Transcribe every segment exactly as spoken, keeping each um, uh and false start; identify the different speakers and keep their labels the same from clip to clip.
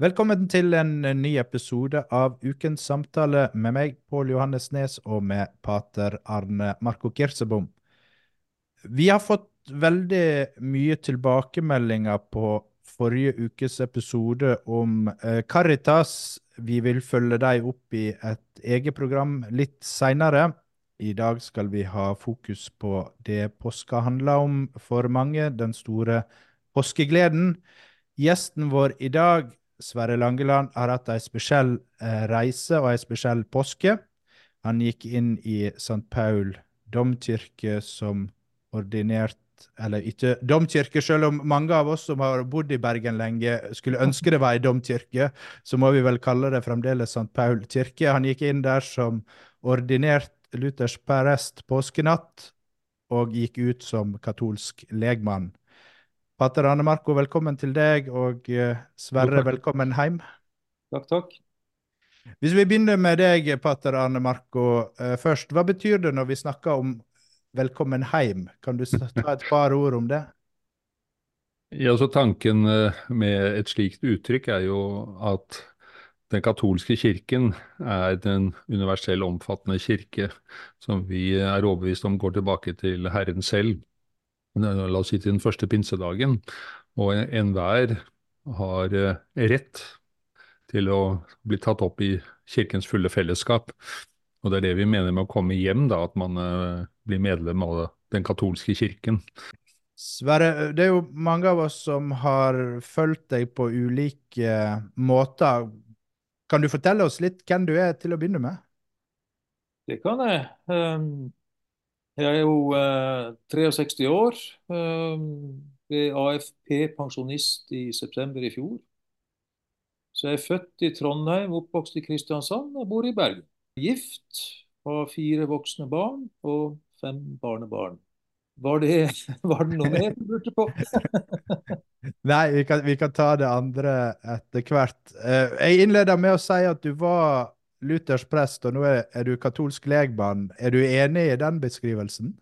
Speaker 1: Velkommen til en ny episode av Ukens samtale med meg, Pål Johannes Nes, og med pater Arne Marco Kirsebom. Vi har fått veldig mye tilbakemeldinger på forrige ukes episode om eh, Caritas. Vi vil følge dem opp i et eget program litt senere. I dag skal vi ha fokus på det påska handler om for mange, den store påskegleden. Gjesten vår i dag, Sverre Langeland, har hatt en spesiell eh, reise og en spesiell påske. Han gikk inn i Sankt Paul domkirke som ordinert, eller ikke domkirke, selv om mange av oss som har bodd i Bergen lenge skulle ønske det var en domkirke, så må vi vel kalle det fremdeles Sankt Paul kirke. Han gikk inn der som ordinert Luthers prest påskenatt, og gikk ut som katolsk legmann. Pater Arne Marco, velkommen til deg, og eh,
Speaker 2: Jo,
Speaker 1: Sverre,
Speaker 2: takk.
Speaker 1: velkommen hjem.
Speaker 2: Takk, takk.
Speaker 1: Hvis vi begynner med deg, Pater Arne Marco, eh, først, hva betyr det når vi snakker om velkommen hjem? Kan du s- ta et par ord om det?
Speaker 2: Ja, så Tanken eh, med et slikt uttrykk er jo at den katolske kirken er den universell omfattende kirke som vi er overbevist om går tilbake til Herren selv. La oss si til den første pinsedagen. Og en- enhver har eh, rett til å bli tatt opp i kirkens fulle fellesskap. Og det er det vi mener med å komme hjem, da, at man eh, blir medlem av den katolske kirken.
Speaker 1: Sverre, det er jo mange av oss som har fulgt deg på ulike måter. Kan du fortelle oss litt hvem du er til å begynne med?
Speaker 2: Det kan jeg. Um, Jeg er jo eh, sekstistre år. Um, ble A F P-pensjonist i september i fjor. Så jeg er født i Trondheim, oppvokst i Kristiansand og bor i Bergen. Gift, har fire voksne barn og fem barnebarn. Var det, var det noe mer du lurte på?
Speaker 1: Nei, vi kan, vi kan ta det andre etter hvert. Eh, jeg innleder med å si at du var Luthers prest, og nå er, er du katolsk legmann. Er du enig i den beskrivelsen?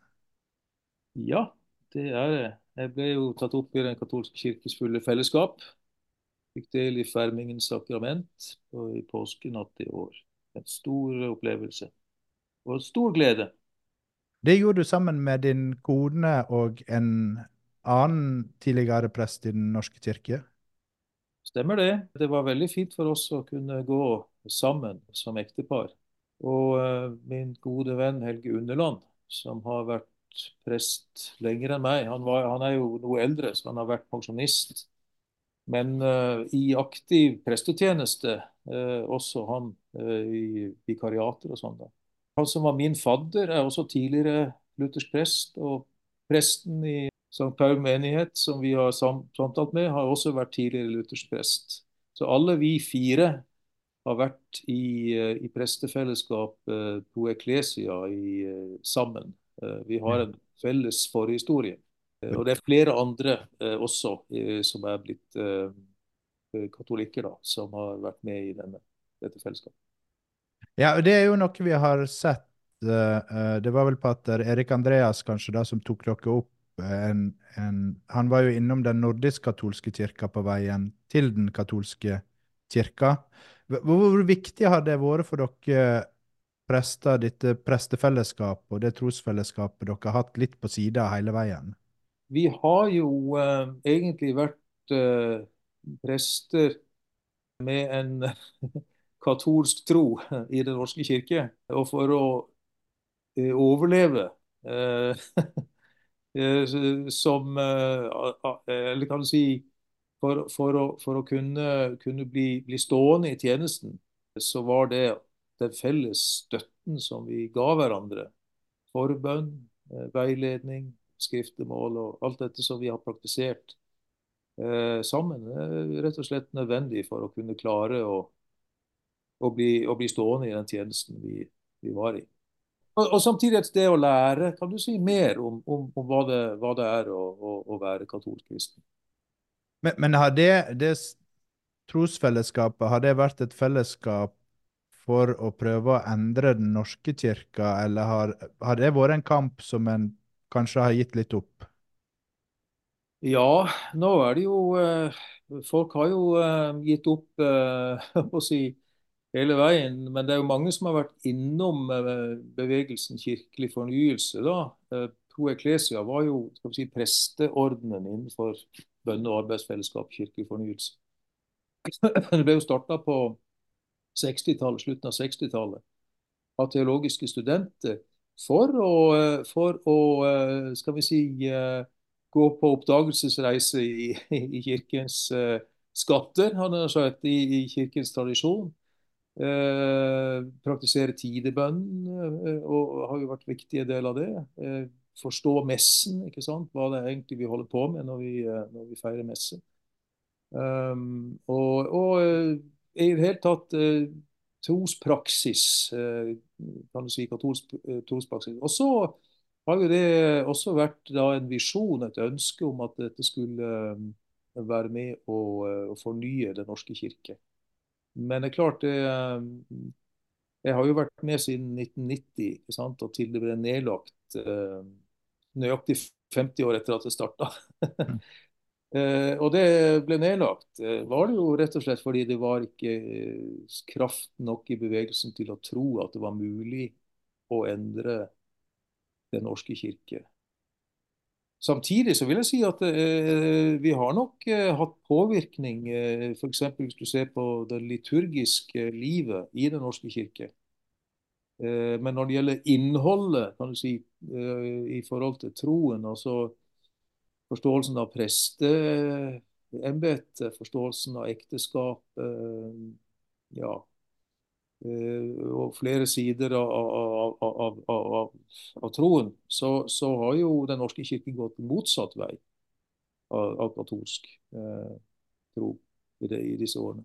Speaker 2: Ja, det er det. Jeg ble jo tatt opp i Den katolske kirkes fulle fellesskap. Fikk del i fermingens sakrament og i påskenatt i år. En stor opplevelse og stor glede.
Speaker 1: Det gjorde du sammen med din kone og en annen tidligere prest i Den norske kirke.
Speaker 2: Stemmer det. Det var veldig fint for oss å kunne gå sammen som ektepar. Og eh, min gode venn Helge Underland, som har vært prest lenger enn meg, han, var, han er jo noe eldre, så han har vært pensjonist. Men eh, i aktiv prestetjeneste, eh, også han eh, i vikariater og sånn. da. Han som var min fadder, er også tidligere luthersk prest, og presten i Sankt Paul menighet, som vi har sam samtalt med, har også vært tidligere luthersk prest. Så alle vi fire har vært i, eh, i prestefellesskap eh, pro ecclesia i, eh, sammen. Eh, Vi har en felles forhistorie. Eh, Og det er flere andre eh, også eh, som er blitt eh, katolikker, da, som har vært med i denne, dette fellesskapet.
Speaker 1: Ja, det er jo noe vi har sett. eh, eh, Det var vel pater Erik Andreas kanskje da som tok dere opp. eh, En, en, han var jo innom den nordisk-katolske kirka på veien til den katolske kirka. Hvor, hvor viktig har det vært for dere prester, dette prestefellesskapet og det trosfellesskapet dere har hatt litt på sida hele veien?
Speaker 2: Vi har jo eh, egentlig vært eh, prester med en katolsk tro i Den norske kirke. Og for å eh, overleve eh, eh, som eh, a- a- Eller kan du si for, for å, for å kunne, kunne bli, bli stående i tjenesten, så var det den felles støtten som vi ga hverandre. Forbønn, eh, veiledning, skriftemål og alt dette som vi har praktisert eh, sammen, er rett og slett nødvendig for å kunne klare å, å, bli, å bli stående i den tjenesten vi, vi var i. Og, og samtidig et sted å lære. Kan du si mer om, om, om hva, det, hva det er å, å, å være katolsk kristen?
Speaker 1: Men, men har det, det s- trosfellesskapet, har det vært et fellesskap for å prøve å endre Den norske kirka, eller har, har det vært en kamp som en kanskje har gitt litt opp?
Speaker 2: Ja, nå er det jo eh, folk har jo eh, gitt opp eh, å si, hele veien, men det er jo mange som har vært innom eh, bevegelsen kirkelig fornyelse. da. Eh, Pro Ecclesia var jo skal vi si, presteordenen innenfor bønne- og arbeidsfellesskap kirkelig fornyelse. Det ble jo starta på sekstitallet, slutten av sekstitallet av teologiske studenter for å, eh, for å eh, skal vi si, eh, gå på oppdagelsesreise i, i kirkens eh, skatter, hadde jeg sagt, i, i kirkens tradisjon. Eh, praktisere tidebønn eh, og har jo vært en viktig del av det. Eh, forstå messen, ikke sant? Hva det er egentlig vi holder på med når vi, eh, når vi feirer messe. Um, og, og eh, i det hele tatt eh, trospraksis, eh, kan du si katolsk eh, trospraksis. Og så har jo det også vært da en visjon, et ønske om at dette skulle eh, være med å, eh, å fornye Den norske kirke. Men det er klart, det, eh, jeg har jo vært med siden nitten nitti, ikke sant? Og til det ble nedlagt eh, nøyaktig femti år etter at det starta. Eh, og det ble nedlagt. Eh, var det jo rett og slett fordi det var ikke eh, kraft nok i bevegelsen til å tro at det var mulig å endre Den norske kirke. Samtidig så vil jeg si at eh, vi har nok eh, hatt påvirkning, eh, f.eks. hvis du ser på det liturgiske livet i Den norske kirke. Eh, men når det gjelder innholdet, kan du si, eh, i forhold til troen, altså forståelsen av presteembetet, forståelsen av ekteskap, eh, ja, eh, og flere sider av, av, av, av, av, av troen, så, så har jo Den norske kirke gått motsatt vei av, av katolsk eh, tro i, det, i disse årene.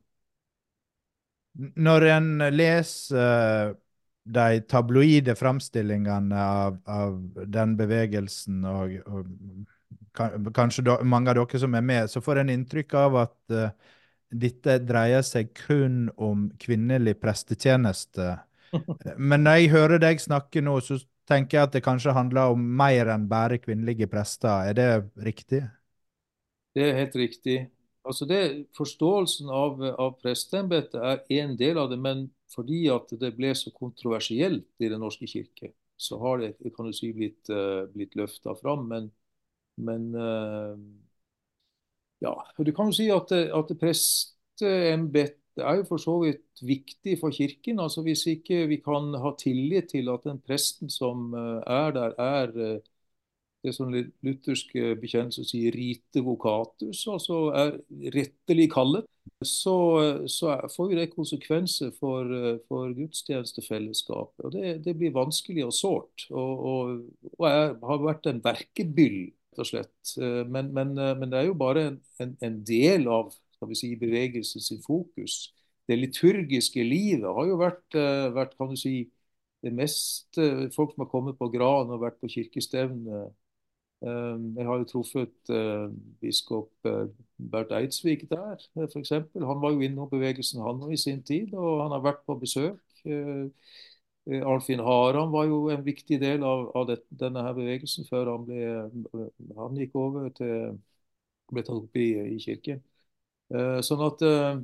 Speaker 1: Når en leser eh, de tabloide framstillingene av, av den bevegelsen, og, og kan, kanskje da, mange av dere som er med, så får en inntrykk av at eh, dette dreier seg kun om kvinnelig prestetjeneste. Men når jeg hører deg snakke nå, så tenker jeg at det kanskje handler om mer enn bare kvinnelige prester. Er det riktig?
Speaker 2: Det er helt riktig. Altså det, Forståelsen av, av presteembetet er en del av det, men fordi at det ble så kontroversielt i Den norske kirke, så har det kan du si, blitt, uh, blitt løfta fram. Men, men uh, ja, du kan jo si at, at presteembetet er jo for så vidt viktig for Kirken. Altså Hvis ikke vi kan ha tillit til at den presten som uh, er der, er uh, det som lutherske bekjennelser sier rite vocatus, altså er rettelig kallet, så, så får jo det konsekvenser for, for gudstjenestefellesskapet. Og det, det blir vanskelig og sårt, og, og, og er, har vært en verkebyll, rett og slett. Men, men, men det er jo bare en, en, en del av skal vi si, bevegelsens fokus. Det liturgiske livet har jo vært, vært kan du si, det meste folk som har kommet på Gran og vært på kirkestevne. Jeg har jo truffet uh, biskop uh, Bert Eidsvik der, for eksempel. Han var jo innom bevegelsen han i sin tid, og han har vært på besøk. Uh, Arnfinn Haram var jo en viktig del av, av det, denne her bevegelsen før han, ble, han gikk over til ble tatt opp i, i kirken. Uh, sånn at uh,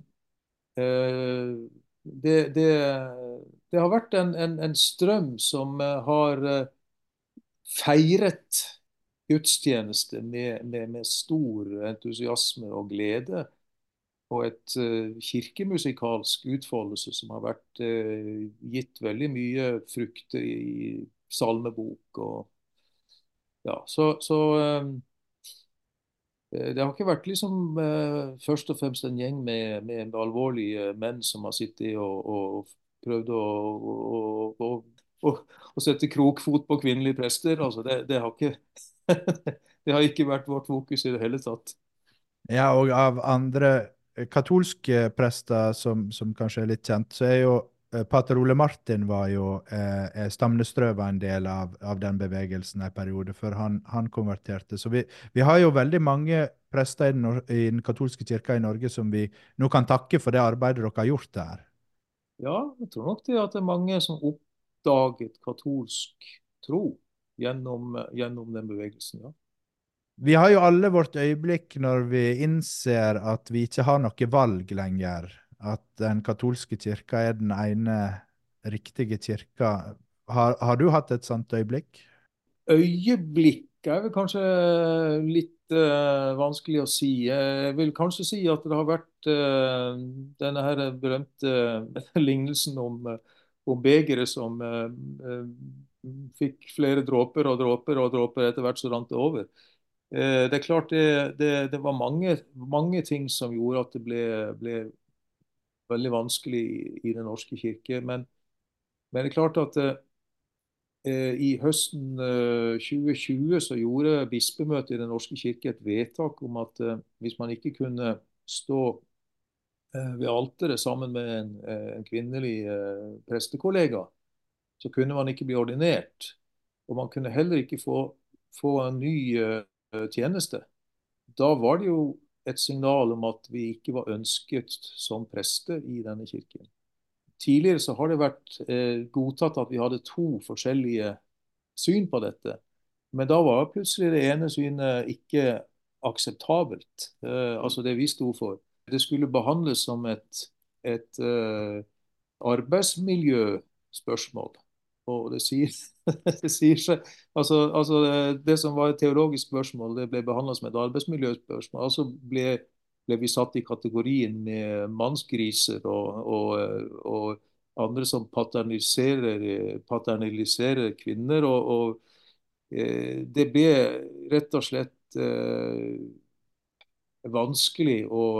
Speaker 2: det, det, det har vært en, en, en strøm som har feiret gudstjeneste med, med, med stor entusiasme og glede. Og et uh, kirkemusikalsk utfoldelse som har vært uh, gitt veldig mye frukter i salmebok. Og, ja, så, så um, det har ikke vært liksom uh, først og fremst en gjeng med, med alvorlige menn som har sittet og, og prøvd å, å, å, å, å sette krokfot på kvinnelige prester. Altså, det, det har ikke det har ikke vært vårt fokus i det hele tatt.
Speaker 1: Ja, og av andre eh, katolske prester som, som kanskje er litt kjent, så er jo eh, Pater Ole Martin var jo eh, eh, Stamnestrø var en del av, av den bevegelsen en periode, før han, han konverterte. Så vi, vi har jo veldig mange prester i den, nor- i den katolske kirka i Norge som vi nå kan takke for det arbeidet dere har gjort der.
Speaker 2: Ja, jeg tror nok det at det er mange som oppdaget katolsk tro gjennom, gjennom den bevegelsen. Ja.
Speaker 1: Vi har jo alle vårt øyeblikk når vi innser at vi ikke har noe valg lenger. At den katolske kirka er den ene riktige kirka. Har, har du hatt et sånt øyeblikk?
Speaker 2: Øyeblikk er vel kanskje litt eh, vanskelig å si. Jeg vil kanskje si at det har vært eh, denne her berømte lignelsen om, eh, om begeret som eh, eh, fikk flere dråper og dråper og dråper, etter hvert så rant det over. Eh, det er klart det, det, det var mange, mange ting som gjorde at det ble, ble veldig vanskelig i, i Den norske kirke. Men, men det er klart at eh, Eh, I høsten eh, tjue tjue så gjorde bispemøtet i Den norske kirke et vedtak om at eh, hvis man ikke kunne stå eh, ved alteret sammen med en, eh, en kvinnelig eh, prestekollega, så kunne man ikke bli ordinert. Og man kunne heller ikke få, få en ny eh, tjeneste. Da var det jo et signal om at vi ikke var ønsket som prester i denne kirken. Tidligere så har det vært eh, godtatt at vi hadde to forskjellige syn på dette. Men da var plutselig det ene synet ikke akseptabelt. Eh, altså det vi sto for. Det skulle behandles som et, et eh, arbeidsmiljøspørsmål. Og det sier, det sier seg altså, altså det som var et teologisk spørsmål, det ble behandlet som et arbeidsmiljøspørsmål. Altså ble, ble vi satt i kategorien med mannsgriser og, og, og andre som paternaliserer, paternaliserer kvinner. Og, og eh, det ble rett og slett eh, vanskelig å,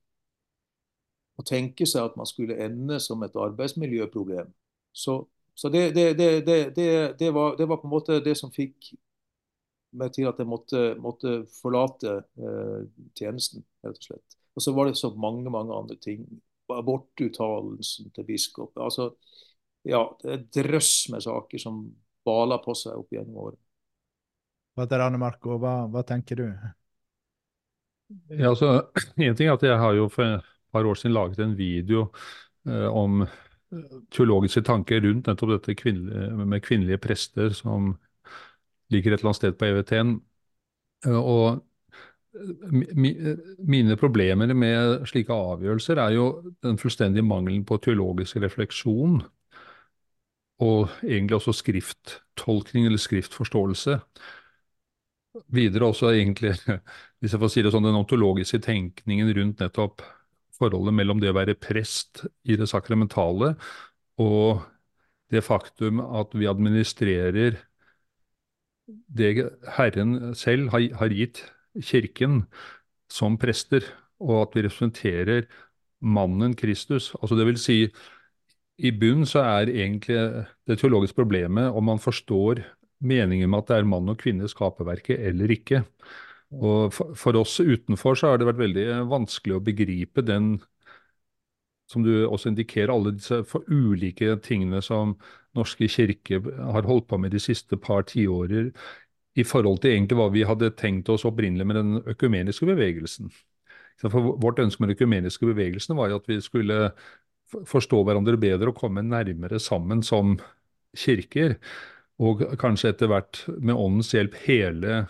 Speaker 2: å tenke seg at man skulle ende som et arbeidsmiljøproblem. Så, så det, det, det, det, det, var, det var på en måte det som fikk meg til at jeg måtte, måtte forlate eh, tjenesten, rett og slett. Og så var det så mange, mange andre ting. Abortuttalelsen til biskop. Altså, ja, det er et drøss med saker som baler på seg opp gjennom året.
Speaker 1: Pater Arne Marco, hva, hva tenker du?
Speaker 3: Ja, altså, en ting er at jeg har jo for et par år siden laget en video eh, om eh, teologiske tanker rundt nettopp dette kvinnelige, med kvinnelige prester som ligger et eller annet sted på E V T-en. Eh, og mi, mi, mine problemer med slike avgjørelser er jo den fullstendige mangelen på teologisk refleksjon, og egentlig også skrifttolkning eller skriftforståelse. Videre også egentlig, hvis jeg får si det sånn, den ontologiske tenkningen rundt nettopp forholdet mellom det å være prest i det sakramentale og det faktum at vi administrerer det Herren selv har, har gitt kirken som prester, og at vi representerer mannen Kristus. Altså det vil si, i bunn så er egentlig det teologiske problemet om man forstår meningen med at det er mann og kvinne i skaperverket eller ikke. Og for, for oss utenfor så har det vært veldig vanskelig å begripe den, som du også indikerer, alle disse for ulike tingene som Norske kirke har holdt på med de siste par tiårer, i forhold til egentlig hva vi hadde tenkt oss opprinnelig med den økumeniske bevegelsen. For vårt ønske med den økumeniske bevegelsen var jo at vi skulle forstå hverandre bedre og komme nærmere sammen som kirker, og kanskje etter hvert med åndens hjelp hele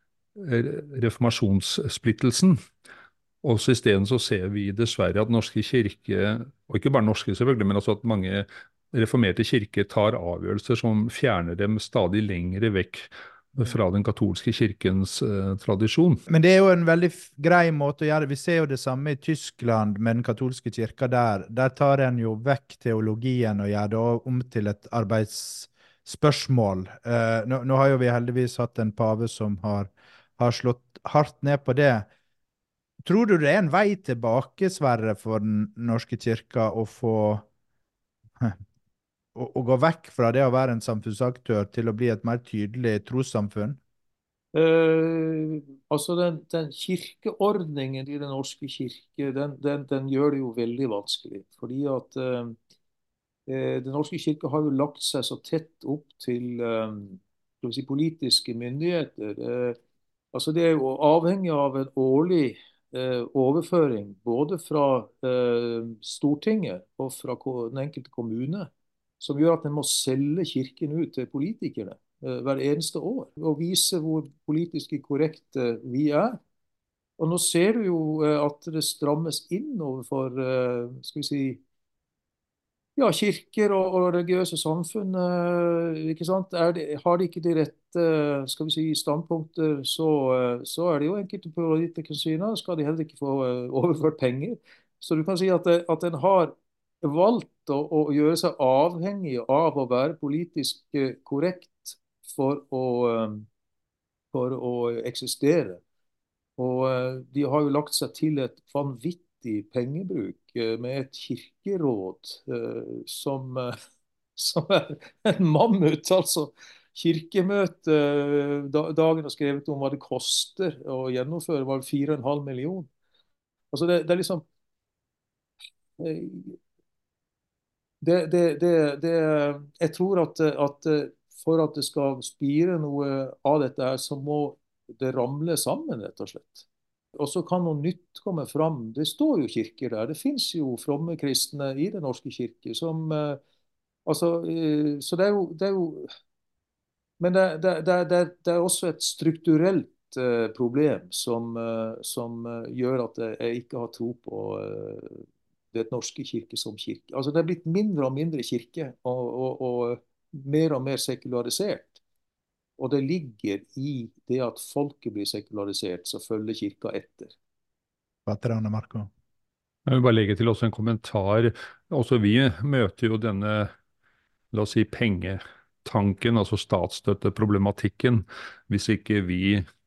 Speaker 3: reformasjonssplittelsen. Også isteden så ser vi dessverre at norske kirke, og ikke bare norske selvfølgelig, men altså at mange reformerte kirker tar avgjørelser som fjerner dem stadig lengre vekk fra den katolske kirkens eh, tradisjon.
Speaker 1: Men det er jo en veldig grei måte å gjøre det. Vi ser jo det samme i Tyskland med den katolske kirka der. Der tar en jo vekk teologien og gjør det om til et arbeidsspørsmål. Uh, nå, nå har jo vi heldigvis hatt en pave som har, har slått hardt ned på det. Tror du det er en vei tilbake, Sverre, for den norske kirka å få å, å gå vekk fra det å være en samfunnsaktør til å bli et mer tydelig trossamfunn?
Speaker 2: Eh, altså den, den kirkeordningen i Den norske kirke, den, den, den gjør det jo veldig vanskelig. Fordi at eh, Den norske kirke har jo lagt seg så tett opp til eh, skal vi si, politiske myndigheter. Eh, altså det er jo avhengig av en årlig eh, overføring både fra eh, Stortinget og fra ko- den enkelte kommune, som gjør at en må selge kirken ut til politikerne. eh, hver eneste år, og viser hvor politisk korrekte vi er. Og nå ser du jo eh, at det strammes inn overfor eh, skal vi si, ja, kirker og, og religiøse samfunn. eh, ikke sant? Er det, har de ikke de rette skal vi si, standpunkter, så, eh, så er det jo enkelte politikere som sier nå skal de heller ikke få eh, overført penger. Så du kan si at, det, at en har valgt å, å gjøre seg avhengig av å være politisk eh, korrekt for å, eh, for å eksistere. Og eh, de har jo lagt seg til et vanvittig pengebruk eh, med et kirkeråd eh, som, eh, som er en mammut. Altså kirkemøtet eh, da, dagen har skrevet om hva det koster å gjennomføre, var fire og en halv million. Altså det, det er liksom eh, det, det, det, det, Jeg tror at, at for at det skal spire noe av dette her, så må det ramle sammen, rett og slett. Og så kan noe nytt komme fram. Det står jo kirker der. Det fins jo fromme kristne i Den norske kirke som eh, altså, eh, Så det er jo, det er jo Men det, det, det, det, det er også et strukturelt eh, problem som, eh, som eh, gjør at jeg ikke har tro på eh, Den norske kirke som kirke. Altså, det er blitt mindre og mindre kirke, og, og, og mer og mer sekularisert. Og det ligger i det at folket blir sekularisert, så følger kirka etter.
Speaker 1: Pater Arne Marco.
Speaker 3: Jeg vil bare legge til også en kommentar. Også vi møter jo denne, la oss si, pengetanken, altså statsstøtteproblematikken. Hvis ikke vi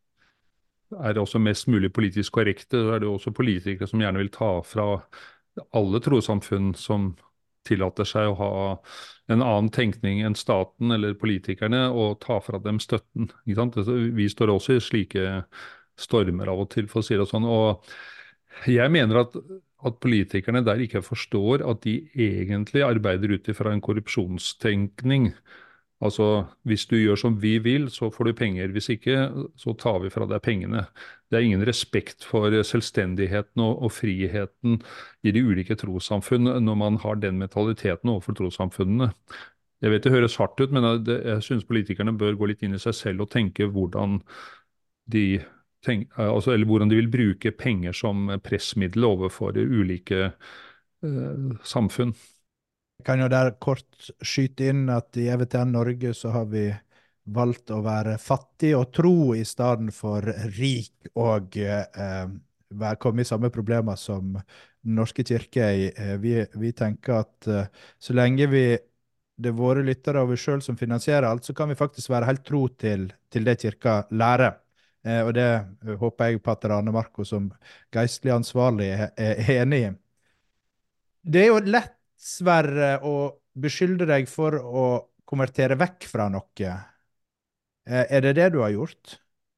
Speaker 3: er også mest mulig politisk korrekte, så er det jo også politikere som gjerne vil ta fra alle trossamfunn som tillater seg å ha en annen tenkning enn staten eller politikerne, og ta fra dem støtten. Ikke sant? Vi står også i slike stormer av og til, for å si det sånn. Og jeg mener at, at politikerne der ikke forstår at de egentlig arbeider ut ifra en korrupsjonstenkning. Altså, hvis du gjør som vi vil, så får du penger. Hvis ikke, så tar vi fra deg pengene. Det er ingen respekt for selvstendigheten og, og friheten i de ulike trossamfunn når man har den mentaliteten overfor trossamfunnene. Jeg vet det høres hardt ut, men jeg, jeg synes politikerne bør gå litt inn i seg selv og tenke hvordan de, tenk, altså, eller hvordan de vil bruke penger som pressmiddel overfor ulike eh, samfunn.
Speaker 1: Jeg kan jo der kort skyte inn at i E V T N Norge så har vi valgt å være fattig og tro i stedet for rik og eh, komme i samme problemer som Den norske kirke er i. Eh, vi, vi tenker at eh, så lenge vi, det er våre lyttere og vi selv som finansierer alt, så kan vi faktisk være helt tro til, til det kirka lærer. Eh, og det eh, håper jeg Pater Arne Marco som geistlig ansvarlig er, er enig i. Det er jo lett, Sverre, å beskylde deg for å konvertere vekk fra noe. Eh, Er det det du har gjort?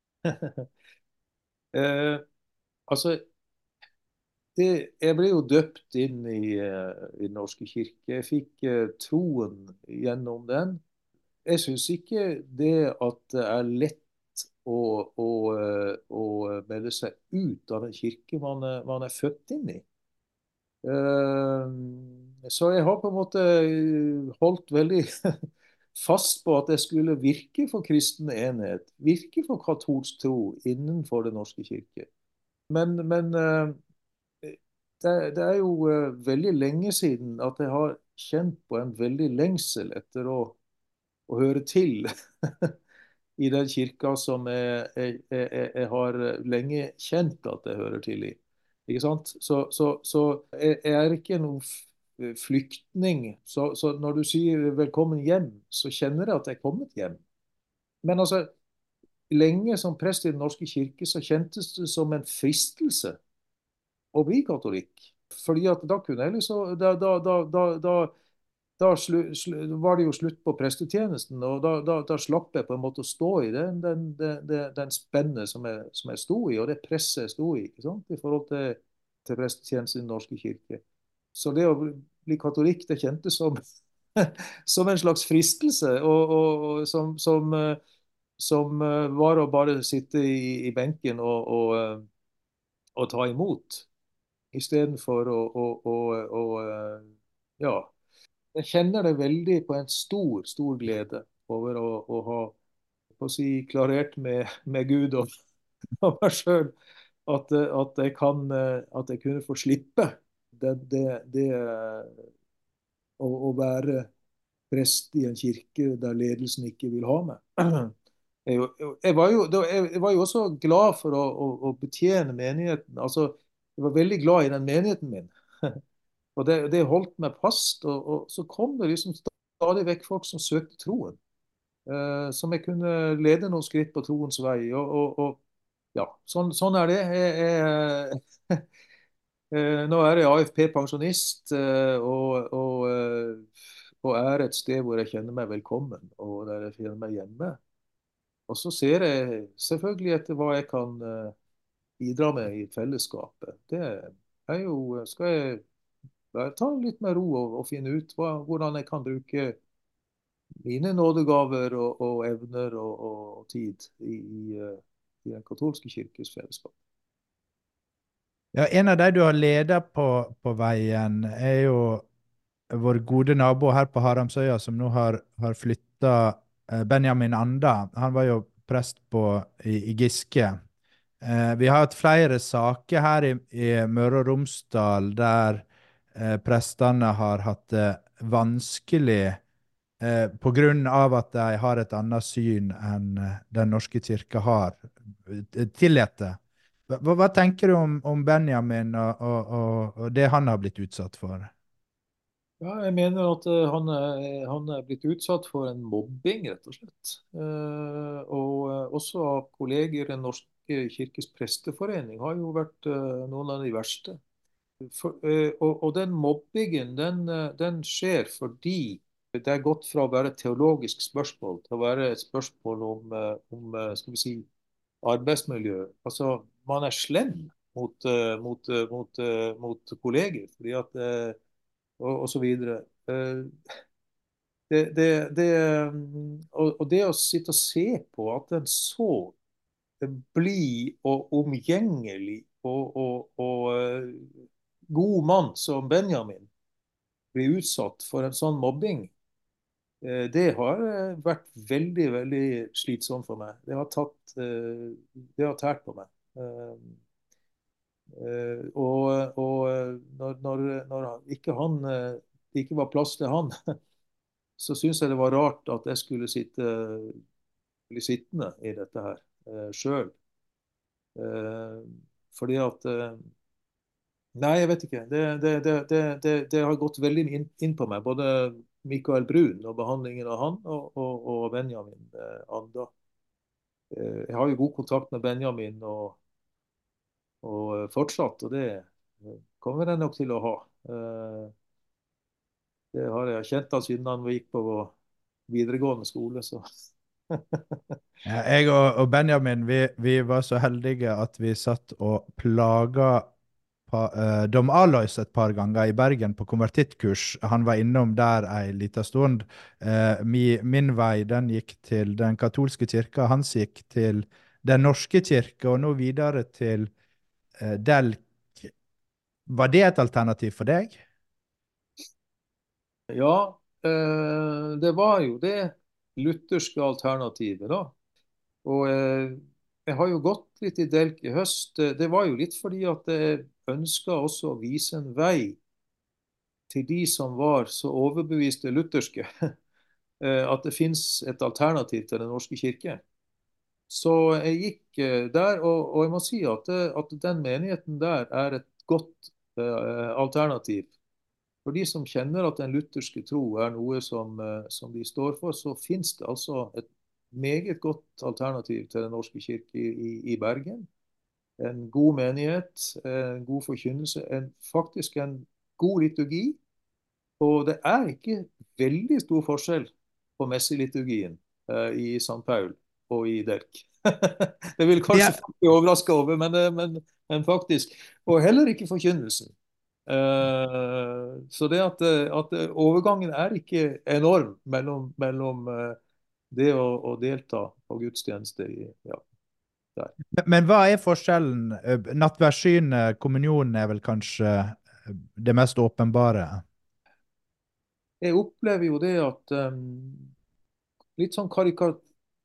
Speaker 2: eh, altså, det, jeg ble jo døpt inn i, eh, i Den norske kirke. Jeg fikk eh, troen gjennom den. Jeg syns ikke det at det er lett å, å, eh, å melde seg ut av en kirke man er, man er født inn i. Eh, Så jeg har på en måte holdt veldig fast på at jeg skulle virke for kristen enhet, virke for katolsk tro innenfor Den norske kirke. Men, men eh, det, det er jo eh, veldig lenge siden at jeg har kjent på en veldig lengsel etter å, å høre til i den kirka som jeg, jeg, jeg, jeg har lenge kjent at jeg hører til i. Ikke sant? Så, så, så jeg, jeg er ikke noen f- flyktning. Så, så når du sier 'velkommen hjem', så kjenner jeg at jeg er kommet hjem. Men altså, lenge som prest i Den norske kirke så kjentes det som en fristelse å bli katolikk. Fordi at da kunne jeg liksom Da, da, da, da, da da slu, slu, var det jo slutt på prestetjenesten, og da, da, da slapp jeg på en måte å stå i den, den, den, den, den spennet som jeg, som jeg sto i, og det presset jeg sto i, ikke sant? I forhold til, til prestetjenesten i Den norske kirke. Så det å bli katolikk, det kjentes som, som en slags fristelse, og, og, og som, som, eh, som eh, var å bare sitte i, i benken og, og, eh, og ta imot, istedenfor å, å, å, å eh, ja. Jeg kjenner det veldig på en stor, stor glede over å, å ha å si, klarert med, med Gud og, og meg sjøl at, eh, at, jeg kan, eh, at jeg kunne få slippe det, det, det eh, å, å være prest i en kirke der ledelsen ikke vil ha meg. Jeg, jeg, var jo, jeg var jo også glad for å, å, å betjene menigheten. Altså, jeg var veldig glad i den menigheten min. Og det, det holdt meg fast. Og, og så kom det liksom stadig vekk folk som søkte troen. Eh, som jeg kunne lede noen skritt på troens vei. Og, og, og ja, sånn, sånn er det. Jeg, jeg, eh, nå er jeg A F P-pensjonist eh, og, og, eh, og er et sted hvor jeg kjenner meg velkommen, og der jeg kjenner meg hjemme. Og så ser jeg selvfølgelig etter hva jeg kan eh, bidra med i fellesskapet. Det er jo, skal jeg bare ta litt med ro og, og finne ut hva, hvordan jeg kan bruke mine nådegaver og, og evner og, og, og tid i, i, eh, i den katolske kirkes fellesskap.
Speaker 1: Ja, en av de du har ledet på, på veien, er jo vår gode nabo her på Haramsøya, som nå har, har flytta, Benjamin Anda. Han var jo prest på, i, i Giske. Eh, vi har hatt flere saker her i, i Møre og Romsdal der eh, prestene har hatt det vanskelig eh, på grunn av at de har et annet syn enn eh, Den norske kirke har eh, tillett det. Hva, hva tenker du om, om Benjamin og, og, og, og det han har blitt utsatt for?
Speaker 2: Ja, jeg mener at eh, han er, han er blitt utsatt for en mobbing, rett og slett. Eh, og eh, også av kolleger i Den norske kirkes presteforening har jo vært eh, noen av de verste. For, eh, og, og den mobbingen, den, eh, den skjer fordi det er gått fra å være et teologisk spørsmål til å være et spørsmål om, eh, om eh, skal vi si, arbeidsmiljø. Altså, man er slem mot, eh, mot, eh, mot, eh, mot kolleger, fordi at eh, og, og så videre. Eh, Det, det, det, mm, og, og det å sitte og se på at en så blid og omgjengelig og, og, og eh, god mann som Benjamin blir utsatt for en sånn mobbing, eh, det har eh, vært veldig, veldig slitsomt for meg. Det har tatt, eh, det har tært på meg. Eh, eh, og og eh, når, når, når ikke han, eh, det ikke var plass til han, så syns jeg det var rart at jeg skulle sitte, bli sittende i dette her eh, sjøl. Eh, fordi at eh, Nei, jeg vet ikke. Det, det, det, det, det, det har gått veldig inn, inn på meg. Både Mikael Brun og behandlingen av han, og, og, og Benjamin eh, Anda. Eh, jeg har jo god kontakt med Benjamin og, og eh, fortsatt, og det eh, kommer jeg nok til å ha. Eh, det har jeg kjent han siden han gikk på videregående skole, så
Speaker 1: Ja, jeg og, og Benjamin vi, vi var så heldige at vi satt og plaga pa, eh, Dom Alois et par ganger i Bergen på konvertittkurs. Han var innom der ei lita stund. Eh, mi, min vei den gikk til den katolske kirka, hans gikk til Den norske kirke, og nå videre til eh, Delk. Var det et alternativ for deg?
Speaker 2: Ja, eh, det var jo det lutherske alternativet, da. Og eh, jeg har jo gått litt i Delk i høst. Eh, Det var jo litt fordi at jeg ønska også å vise en vei til de som var så overbeviste lutherske, eh, at det fins et alternativ til Den norske kirke. Så jeg gikk eh, der, og, og jeg må si at, eh, at den menigheten der er et godt eh, alternativ. For de som kjenner at den lutherske tro er noe som, eh, som de står for, så finnes det altså et meget godt alternativ til Den norske kirke i, i, i Bergen. En god menighet, en god forkynnelse, en, faktisk en god liturgi. Og det er ikke veldig stor forskjell på messeliturgien eh, i Sankt Paul og i Delk. Det vil kanskje
Speaker 1: Ja,
Speaker 2: folk bli overraska over, men, eh, men, men faktisk. Og heller ikke forkynnelsen. Eh, så det at, eh, at eh, overgangen er ikke enorm mellom, mellom eh, det å, å delta på gudstjeneste i, ja, der.
Speaker 1: men, men hva er forskjellen? Eh, Nattverdssynet, kommunionen, er vel kanskje eh, det mest åpenbare?
Speaker 2: Jeg opplever jo det at um, litt sånn karika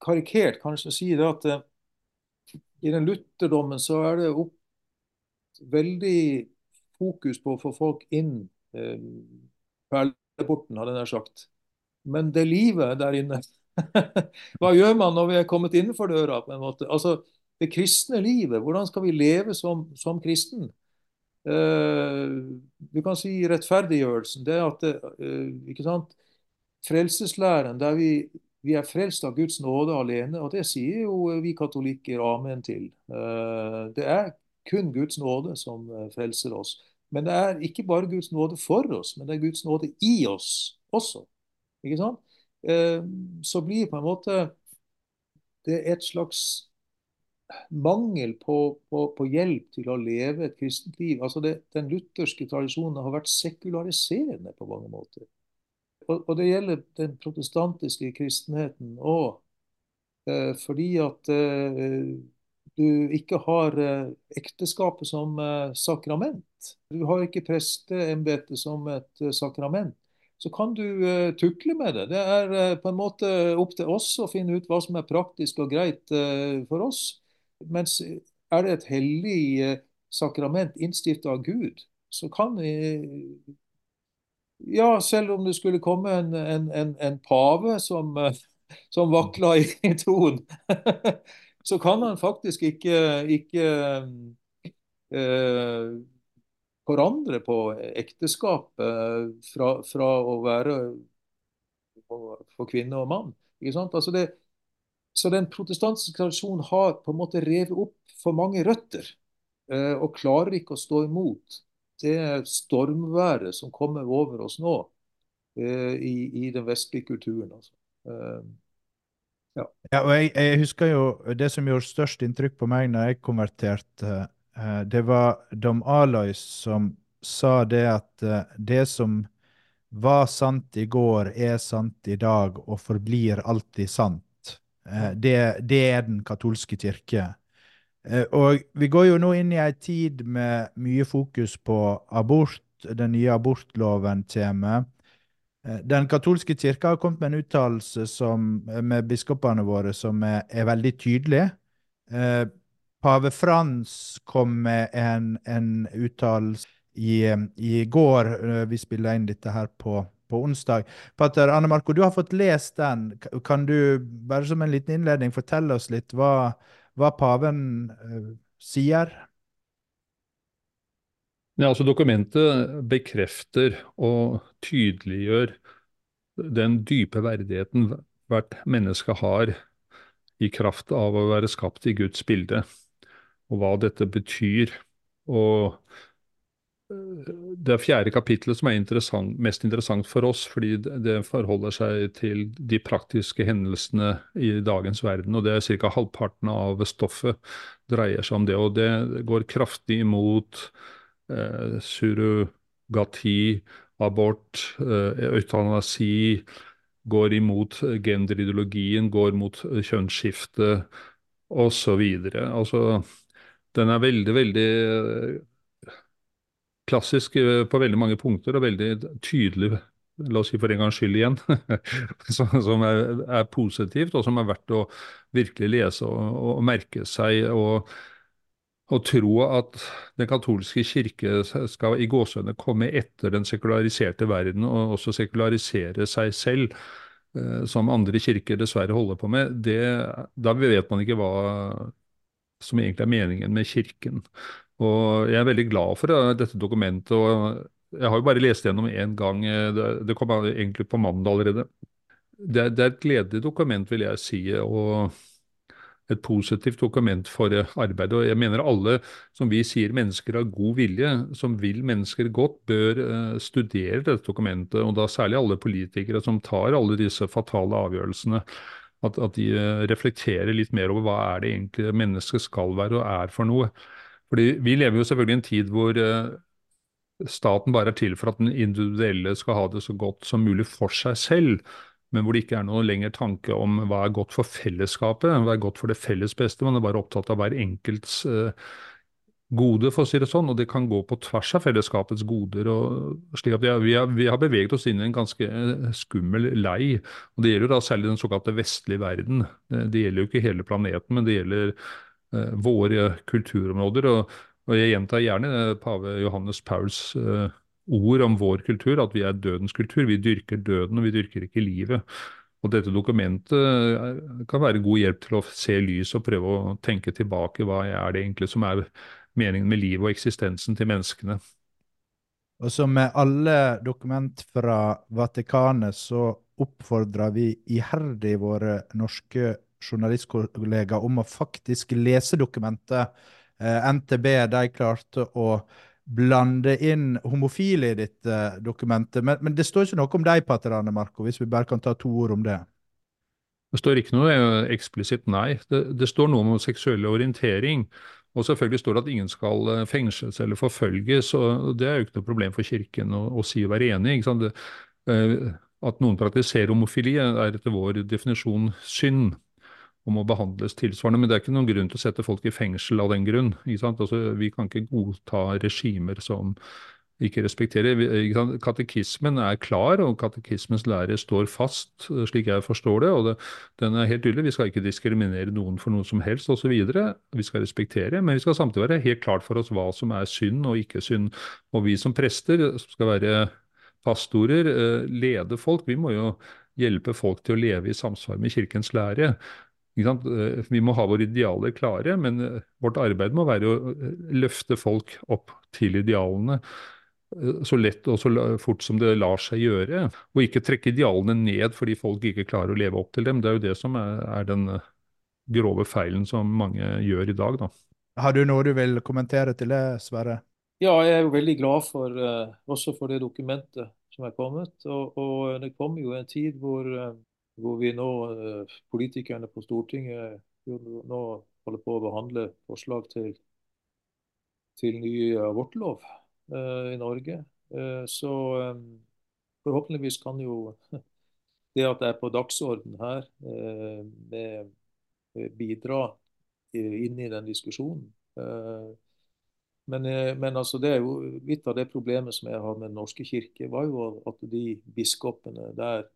Speaker 2: karikert kanskje å si det at eh, i den lutherdommen så er det opp, veldig fokus på å få folk inn eh, perleporten, hadde jeg nær sagt. Men det livet der inne, hva gjør man når vi er kommet innenfor døra, på en måte? Altså, det kristne livet, hvordan skal vi leve som, som kristen? Eh, du kan si rettferdiggjørelsen, det er at det, eh, ikke sant? Frelseslæren, der vi, vi er frelst av Guds nåde alene, og det sier jo vi katolikker amen til. Eh, det er kun Guds nåde som eh, frelser oss. Men det er ikke bare Guds nåde for oss, men det er Guds nåde i oss også. Ikke sant? Eh, så blir på en måte det et slags mangel på, på, på hjelp til å leve et kristent liv. Altså det, den lutherske tradisjonen har vært sekulariserende på mange måter. Og, og det gjelder den protestantiske kristenheten også, eh, fordi at eh, du ikke har eh, ekteskapet som eh, sakrament. Du har ikke presteembetet som et eh, sakrament. Så kan du eh, tukle med det. Det er eh, på en måte opp til oss å finne ut hva som er praktisk og greit eh, for oss. Mens er det et hellig eh, sakrament innstiftet av Gud, så kan vi ja, selv om det skulle komme en, en, en, en pave som, eh, som vakler i, i troen, så kan han faktisk ikke, ikke eh, forandre på ekteskapet fra, fra å være for kvinne og mann. Ikke sant? Altså det, så den protestantiske tradisjonen har på en måte revet opp for mange røtter, eh, og klarer ikke å stå imot det stormværet som kommer over oss nå eh, i, i den vestlige kulturen. Altså. Eh, ja.
Speaker 1: Ja, og jeg, jeg husker jo det som gjorde størst inntrykk på meg når jeg konverterte, eh, det var Dom Alois som sa det at eh, det som var sant i går, er sant i dag og forblir alltid sant. Eh, det, det er den katolske kirke. Eh, Og vi går jo nå inn i en tid med mye fokus på abort. Den nye abortloven kommer. Eh, Den katolske kirka har kommet med en uttalelse som, eh, med biskopene våre som er, er veldig tydelig. Eh, Pave Frans kom med en, en uttalelse i, eh, i går. eh, Vi spiller inn dette her på, på onsdag. Pater Anne Marco, du har fått lest den. K- Kan du bare som en liten innledning fortelle oss litt hva, hva paven eh, sier?
Speaker 3: Ja, altså Dokumentet bekrefter og tydeliggjør den dype verdigheten hvert menneske har i kraft av å være skapt i Guds bilde, og hva dette betyr. Og det fjerde kapitlet som er interessant, mest interessant for oss, fordi det det forholder seg til de praktiske hendelsene i dagens verden, og det er ca. halvparten av stoffet dreier seg om det. Og det går kraftig imot eh, surrogati, abort, eh, eutanasi, går imot genderideologien, går mot eh, kjønnsskifte osv. Altså, den er veldig, veldig eh, klassisk eh, på veldig mange punkter, og veldig tydelig, la oss si for en gangs skyld igjen, som, som er, er positivt, og som er verdt å virkelig lese og, og merke seg, og, og tro at den katolske kirke skal i gåsehudene komme etter den sekulariserte verden, og også sekularisere seg selv, eh, som andre kirker dessverre holder på med. Det, da vet man ikke hva som egentlig er meningen med kirken. Og jeg er veldig glad for uh, dette dokumentet, og jeg har jo bare lest gjennom én gang. uh, Det, det kom egentlig på mandag allerede. Det, er- det er et gledelig dokument, vil jeg si, og et positivt dokument for uh, arbeidet. Og jeg mener alle, som vi sier, mennesker av god vilje, som vil mennesker godt, bør uh, studere dette dokumentet, og da særlig alle politikere som tar alle disse fatale avgjørelsene. At, at de uh, reflekterer litt mer over hva er det egentlig mennesket skal være og er for noe. Fordi vi lever jo selvfølgelig i en tid hvor eh, staten bare er til for at den individuelle skal ha det så godt som mulig for seg selv, men hvor det ikke er noe lenger tanke om hva er godt for fellesskapet, hva er godt for det felles beste. Man er bare opptatt av hver enkelts eh, gode, for å si det sånn, og det kan gå på tvers av fellesskapets goder. Og slik at vi har, vi, har, vi har beveget oss inn i en ganske eh, skummel lei. Og det gjelder da særlig den såkalte vestlige verden. Det, det gjelder jo ikke hele planeten, men det gjelder eh, våre kulturområder. Og, og jeg gjentar gjerne eh, pave Johannes Pauls eh, ord om vår kultur, at vi er dødens kultur. Vi dyrker døden, og vi dyrker ikke livet. Og dette dokumentet eh, kan være god hjelp til å se lys og prøve å tenke tilbake. Hva er det egentlig som er meningen med livet og eksistensen til menneskene?
Speaker 1: Og som med alle dokument fra Vatikanet, så oppfordrer vi iherdig våre norske journalistkollegaer om å faktisk lese dokumentet. Eh, N T B, de klarte å blande inn homofile i dette dokumentet, men, men det står ikke noe om deg, pater Arne Marco, hvis vi bare kan ta to ord om det.
Speaker 3: Det står ikke noe eh, eksplisitt nei. Det, det står noe om seksuell orientering. Og selvfølgelig står det at ingen skal eh, fengsles eller forfølges. Og det er jo ikke noe problem for kirken å, å si og være enig. Ikke sant? Det, eh, at noen praktiserer homofili er etter vår definisjon synd og må behandles tilsvarende. Men det er ikke noen grunn til å sette folk i fengsel av den grunn. Ikke sant? Altså, vi kan ikke godta regimer som ikke respekterer. Ikke sant? Katekismen er klar, og katekismens lære står fast, slik jeg forstår det. Og det, den er helt tydelig. Vi skal ikke diskriminere noen for noe som helst osv. Vi skal respektere, men vi skal samtidig være helt klart for oss hva som er synd og ikke synd. Og vi som prester, som skal være pastorer, lede folk, vi må jo hjelpe folk til å leve i samsvar med kirkens lære. Vi må ha våre idealer klare, men vårt arbeid må være å løfte folk opp til idealene så lett og så fort som det lar seg gjøre, og ikke trekke idealene ned fordi folk ikke klarer å leve opp til dem. Det er jo det som er, er den grove feilen som mange gjør i dag, da.
Speaker 1: Har du noe du vil kommentere til det, Sverre?
Speaker 2: Ja, jeg er jo veldig glad for, uh, også for det dokumentet som er kommet. Og, og det kommer jo en tid hvor, uh, hvor vi nå, uh, politikerne på Stortinget, jo nå holder på å behandle forslag til, til ny abortlov uh, i Norge. Uh, så um, forhåpentligvis kan jo det at det er på dagsorden her, uh, med, bidra inn i den diskusjonen. Uh, Men, men altså det er jo litt av det problemet som jeg har med Den norske kirke, var jo at de biskopene der,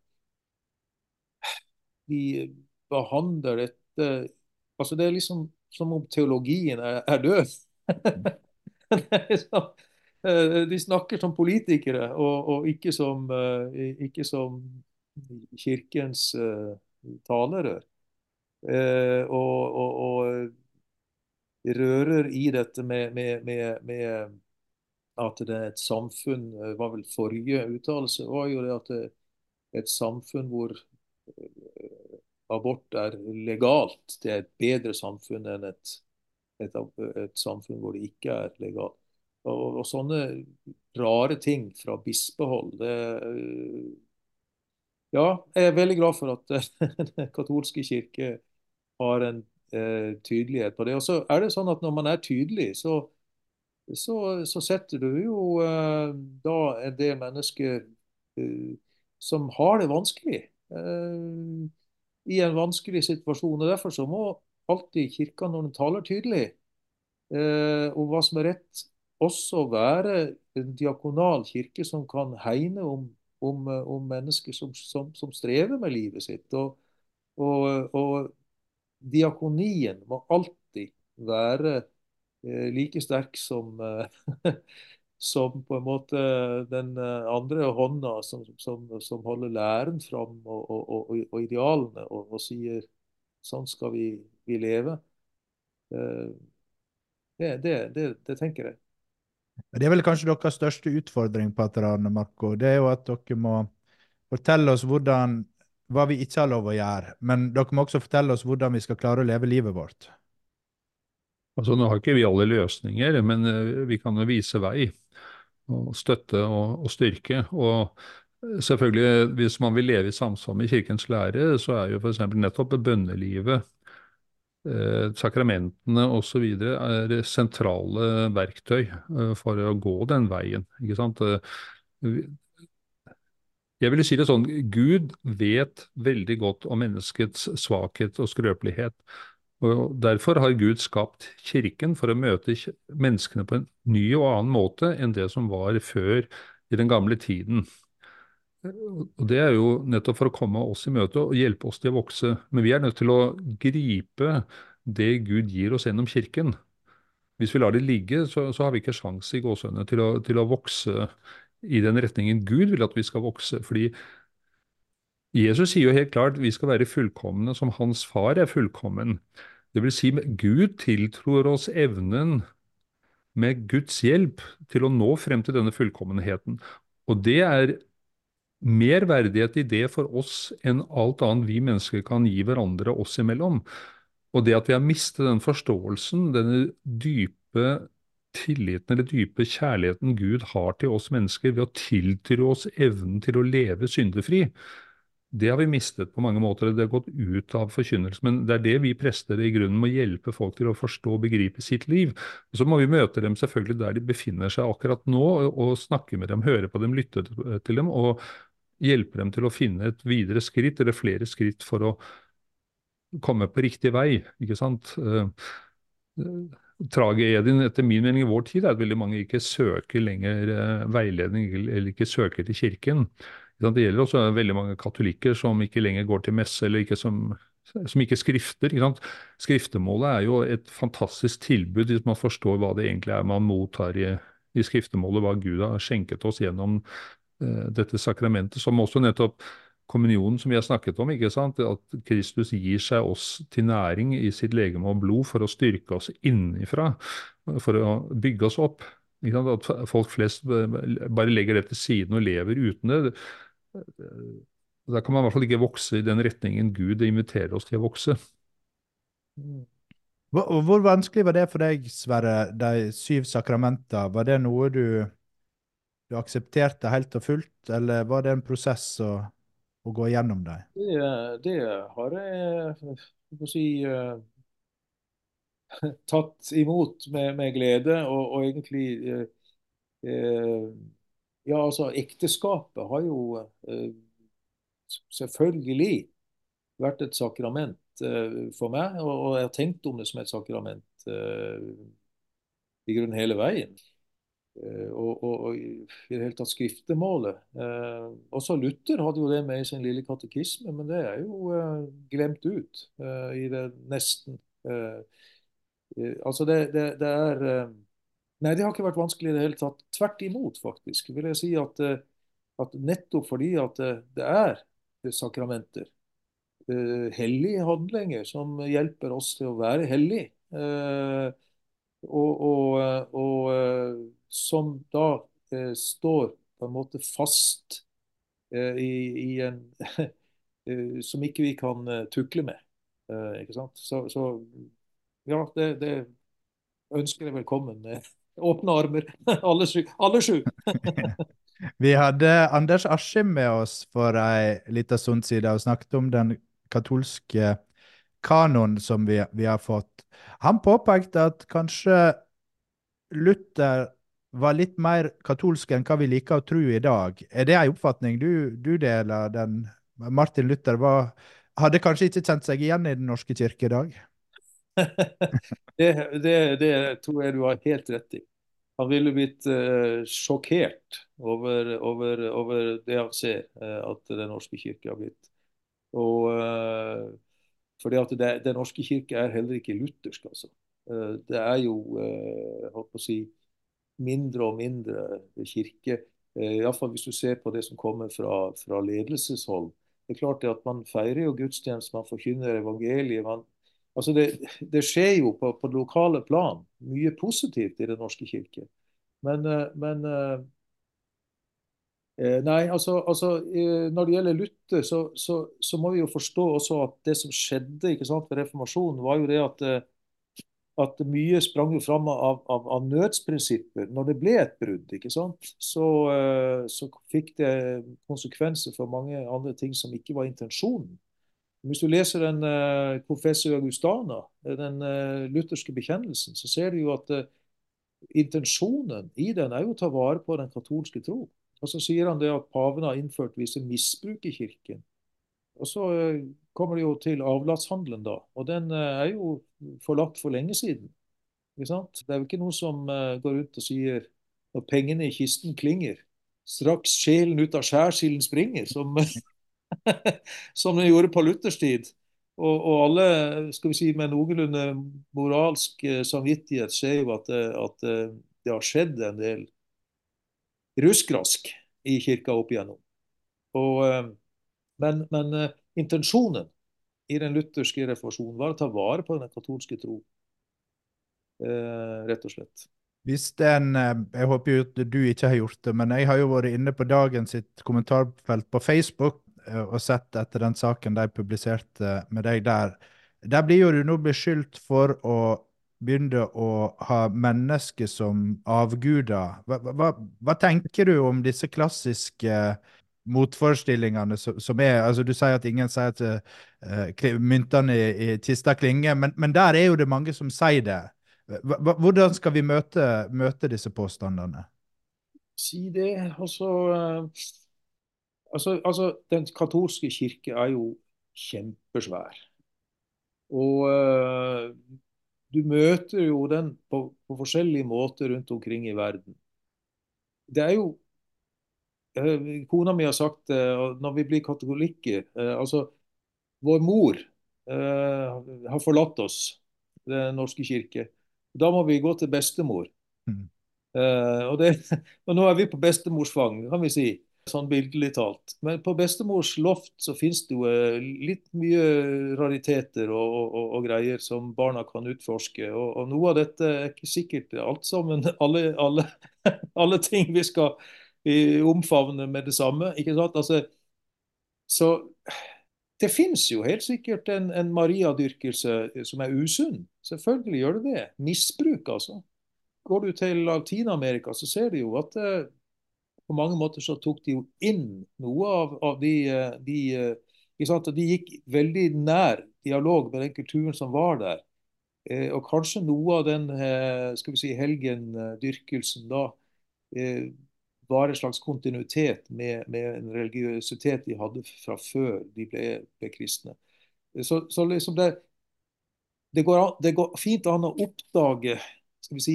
Speaker 2: de behandler dette, altså det er liksom som om teologien er, er død. Det er liksom, de snakker som politikere, og, og ikke, som, ikke som kirkens talerør. Og, og, og rører i dette med, med, med, med at det er et samfunn, var vel forrige uttalelse, var jo det at det er et samfunn hvor abort er legalt. Det er et bedre samfunn enn et, et, et samfunn hvor det ikke er legalt. Og, og sånne rare ting fra bispehold, det, ja, jeg er veldig glad for at den katolske kirke har en eh, tydelighet på det. Og så er det sånn at når man er tydelig, så, så, så setter du jo eh, da en del mennesker eh, som har det vanskelig, eh, i en vanskelig situasjon. Og derfor så må alltid kirka, når den taler tydelig eh, om hva som er rett, også være en diakonal kirke som kan hegne om, om, om mennesker som, som, som strever med livet sitt. Og, og, og diakonien må alltid være eh, like sterk som, eh, som på en måte den andre hånda som, som, som holder læren fram og, og, og, og idealene og, og sier sånn skal vi, vi leve. Eh, det, det, det, det tenker jeg.
Speaker 1: Det er vel kanskje deres største utfordring, pater Arne Marco. Det er jo at dere må fortelle oss hvordan, hva vi ikke har lov å gjøre, men dere må også fortelle oss hvordan vi skal klare å leve livet vårt.
Speaker 3: Altså, nå har ikke vi alle løsninger, men vi kan jo vise vei, og støtte og, og styrke. Og selvfølgelig, hvis man vil leve i samsvar med kirkens lære, så er jo for eksempel nettopp bønnelivet, eh, sakramentene osv. er sentrale verktøy eh, for å gå den veien, ikke sant? Jeg vil si det sånn, Gud vet veldig godt om menneskets svakhet og skrøpelighet. Og derfor har Gud skapt kirken for å møte kj- menneskene på en ny og annen måte enn det som var før i den gamle tiden. Og det er jo nettopp for å komme oss i møte og hjelpe oss til å vokse. Men vi er nødt til å gripe det Gud gir oss gjennom kirken. Hvis vi lar det ligge, så, så har vi ikke sjanse i gåsehudene til, å- til å vokse i den retningen Gud vil at vi skal vokse. Fordi Jesus sier jo helt klart vi skal være fullkomne som hans far er fullkommen. Det vil si, Gud tiltror oss evnen med Guds hjelp til å nå frem til denne fullkommenheten. Og det er mer verdighet i det for oss enn alt annet vi mennesker kan gi hverandre oss imellom. Og det at vi har mistet den forståelsen, denne dype tilliten eller dype kjærligheten Gud har til oss mennesker ved å tiltro oss evnen til å leve syndefri, det har vi mistet på mange måter. Det har gått ut av forkynnelse, men det er det vi prester i grunnen må hjelpe folk til å forstå og begripe sitt liv. Og så må vi møte dem selvfølgelig der de befinner seg akkurat nå, og, og snakke med dem, høre på dem, lytte til dem, og hjelpe dem til å finne et videre skritt, eller flere skritt for å komme på riktig vei, ikke sant? Eh, Tragedien etter min mening i vår tid er at veldig mange ikke søker lenger eh, veiledning, eller ikke søker til kirken. Ikke sant? Det gjelder også veldig mange katolikker som ikke lenger går til messe, eller ikke som, som ikke skrifter. Ikke sant? Skriftemålet er jo et fantastisk tilbud hvis man forstår hva det egentlig er man mottar i, i skriftemålet, hva Gud har skjenket oss gjennom eh, dette sakramentet, som også nettopp kommunionen som vi har snakket om, ikke sant? At Kristus gir seg oss til næring i sitt legeme og blod for å styrke oss innenfra, for å bygge oss opp. Ikke sant? At folk flest bare legger det til siden og lever uten det. Da kan man i hvert fall ikke vokse i den retningen Gud inviterer oss til å vokse.
Speaker 1: Hvor, hvor vanskelig var det for deg, Sverre, de syv sakramenter? Var det noe du, du aksepterte helt og fullt, eller var det en prosess å, å gå gjennom dem?
Speaker 2: Det, det har jeg, jeg må si, eh, tatt imot med, med glede, og, og egentlig eh, eh, ja, altså ekteskapet har jo eh, selvfølgelig vært et sakrament eh, for meg, og, og jeg har tenkt om det som et sakrament eh, i grunnen hele veien. Eh, og, og, og i det hele tatt skriftemålet. Eh, også Luther hadde jo det med i sin lille katekisme, men det er jo eh, glemt ut eh, i det nesten. Eh, eh, altså det, det, det er eh, Nei, det har ikke vært vanskelig i det hele tatt. Tvert imot, faktisk. Vil jeg si at, eh, at nettopp fordi at eh, det er sakramenter, eh, hellige handlinger som hjelper oss til å være hellige, eh, og, og, eh, og eh, som da eh, står på en måte fast eh, i, i en eh, som ikke vi kan eh, tukle med. Eh, ikke sant? Så, så ja, det, det ønsker jeg velkommen med åpne armer, alle sju. Alle sju.
Speaker 1: Vi hadde Anders Askim med oss for en liten stund siden og snakket om den katolske kanon som vi, vi har fått. Han påpekte at kanskje Luther var litt mer katolsk enn hva vi liker å tro i dag. Er det en oppfatning du, du deler? Den Martin Luther var, hadde kanskje ikke kjent seg igjen i Den norske kirke i dag?
Speaker 2: det, det, det tror jeg du har helt rett i. Han ville blitt eh, sjokkert over, over, over det han ser eh, at Den norske kirke har blitt. Og eh, fordi at det, Den norske kirke er heller ikke luthersk, altså. Eh, det er jo, eh, holdt på å si, mindre og mindre kirke. Eh, Iallfall hvis du ser på det som kommer fra, fra ledelseshold. Det er klart det at man feirer jo gudstjeneste, man forkynner evangeliet. Man, altså det, det skjer jo på, på det lokale plan mye positivt i Den norske kirke. Men, eh, men eh, nei, altså, altså eh, når det gjelder Luther, så, så, så må vi jo forstå også at det som skjedde, ikke sant, ved reformasjonen, var jo det at, eh, at mye sprang jo fram av, av, av nødsprinsipper. Når det ble et brudd, ikke sant, så, eh, så fikk det konsekvenser for mange andre ting som ikke var intensjonen. Hvis du leser den uh, Confessio Augustana, den uh, lutherske bekjennelsen, så ser du jo at uh, intensjonen i den er jo å ta vare på den katolske tro. Og så sier han det at paven har innført visse misbruk i kirken. Og så uh, kommer det jo til avlatshandelen da, og den eh, er jo forlatt for lenge siden. Ikke sant? Det er jo ikke noen som eh, går rundt og sier når pengene i kisten klinger, straks sjelen ut av skjærsilden springer, som, som den gjorde på Luthers tid. Og, og alle, skal vi si, med noenlunde moralsk eh, samvittighet ser jo at, det- at eh, det har skjedd en del ruskrask i kirka opp igjennom. Og, eh, men men eh, intensjonen i den lutherske reformasjonen var å ta vare på den katolske tro, eh, rett og slett.
Speaker 1: Hvis den, eh, Jeg håper jo at du ikke har gjort det, men jeg har jo vært inne på Dagen sitt kommentarfelt på Facebook eh, og sett etter den saken de publiserte med deg der. Der blir jo du nå beskyldt for å begynne å ha mennesker som avguder. Hva, hva, hva tenker du om disse klassiske motforestillingene som, som er altså Du sier at ingen sier at eh, kli- myntene i, i kista klinger, men, men der er jo det mange som sier det. Hva- hva- Hvordan skal vi møte, møte disse påstandene?
Speaker 2: Si det, altså, eh, altså, altså Den katolske kirke er jo kjempesvær. Og eh, du møter jo den på, på forskjellige måter rundt omkring i verden. Det er jo eh, Kona mi har sagt det, og når vi blir katolikker eh, altså Vår mor eh, har forlatt oss, Den norske kirke. Da må vi gå til bestemor.
Speaker 1: Mm.
Speaker 2: Eh, og, det, og nå er vi på bestemors fang, kan vi si, sånn bildelig talt. Men på bestemors loft så finnes det jo eh, litt mye rariteter og, og, og greier som barna kan utforske. Og, og noe av dette er ikke sikkert alt sammen, alle, alle, alle ting vi skal eh, omfavne med det samme. Ikke sant? Altså, så det finnes jo helt sikkert en, en Maria-dyrkelse som er usunn. Selvfølgelig gjør det det. Misbruk, altså. Går du til Latin-Amerika, så ser du jo at eh, på mange måter så tok de jo inn noe av, av de, eh, de eh, ikke sant? De gikk veldig nær dialog med den kulturen som var der. Eh, og kanskje noe av den eh, skal vi si, helgendyrkelsen da eh, var en slags kontinuitet med, med en religiøsitet de hadde fra før de ble, ble kristne. Så, så liksom det, det, går an, det går fint an å oppdage skal vi si,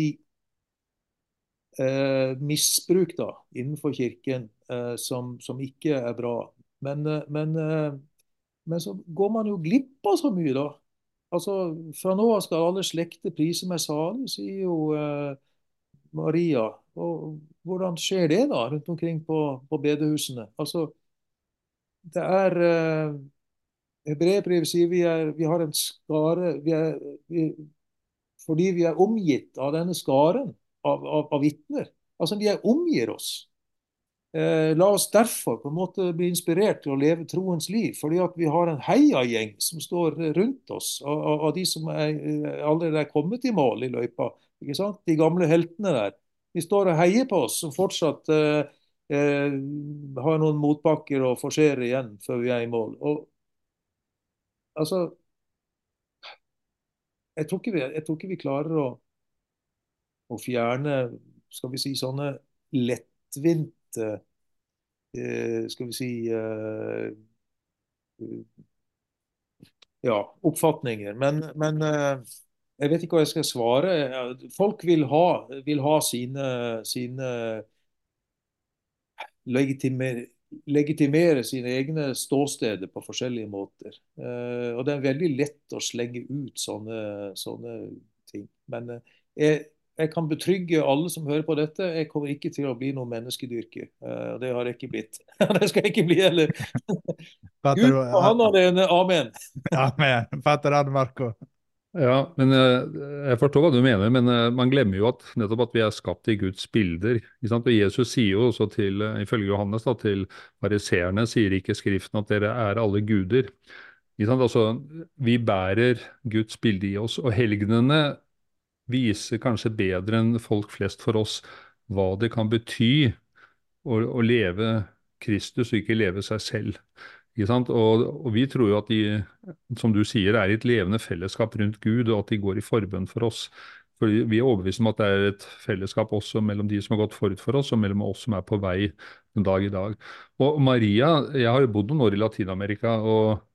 Speaker 2: eh, misbruk da, innenfor kirken eh, som, som ikke er bra. Men, eh, men, eh, men så går man jo glipp av så mye, da. Altså, Fra nå av skal alle slekter prise meg salig, sier jo eh, Maria. Og hvordan skjer det da rundt omkring på, på bedehusene? Altså, det er eh, Hebreerbrevet sier vi, er, vi har en skare vi er, vi, fordi vi er omgitt av denne skaren av, av, av vitner. Altså, vi er omgir oss. Eh, la oss derfor på en måte bli inspirert til å leve troens liv, fordi at vi har en heiagjeng som står rundt oss, av, av de som er, allerede er kommet i mål i løypa. Ikke sant? De gamle heltene der. De står og heier på oss, som fortsatt eh, eh, har noen motbakker å forsere igjen før vi er i mål. Og altså, jeg tror ikke vi, jeg tror ikke vi klarer å, å fjerne, skal vi si, sånne lettvinte eh, skal vi si eh, ja, oppfatninger. Men, men eh, jeg vet ikke hva jeg skal svare. Folk vil ha, vil ha sine, sine legitimere, legitimere sine egne ståsteder på forskjellige måter. Eh, og det er veldig lett å slenge ut sånne, sånne ting. Men eh, jeg, jeg kan betrygge alle som hører på dette, jeg kommer ikke til å bli noen menneskedyrker. Eh, det har jeg ikke blitt. Det skal jeg ikke bli heller.
Speaker 1: Pater,
Speaker 2: Gud og han alene. Amen.
Speaker 1: Amen. Pater Anne Marco.
Speaker 3: Ja, men eh, Jeg forstår hva du mener, men eh, man glemmer jo at nettopp at vi er skapt i Guds bilder. Ikke sant? Og Jesus sier jo også til, eh, ifølge Johannes, da, til fariseerne, sier ikke Skriften at dere er alle guder. Ikke sant? Altså, vi bærer Guds bilde i oss, og helgenene viser kanskje bedre enn folk flest for oss hva det kan bety å, å leve Kristus og ikke leve seg selv. Ikke sant? Og, og vi tror jo at de, som du sier, er i et levende fellesskap rundt Gud, og at de går i forbønn for oss. For vi er overbevist om at det er et fellesskap også mellom de som har gått forut for oss, og mellom oss som er på vei en dag i dag. Og Maria, jeg har jo bodd noen år i Latin-Amerika, og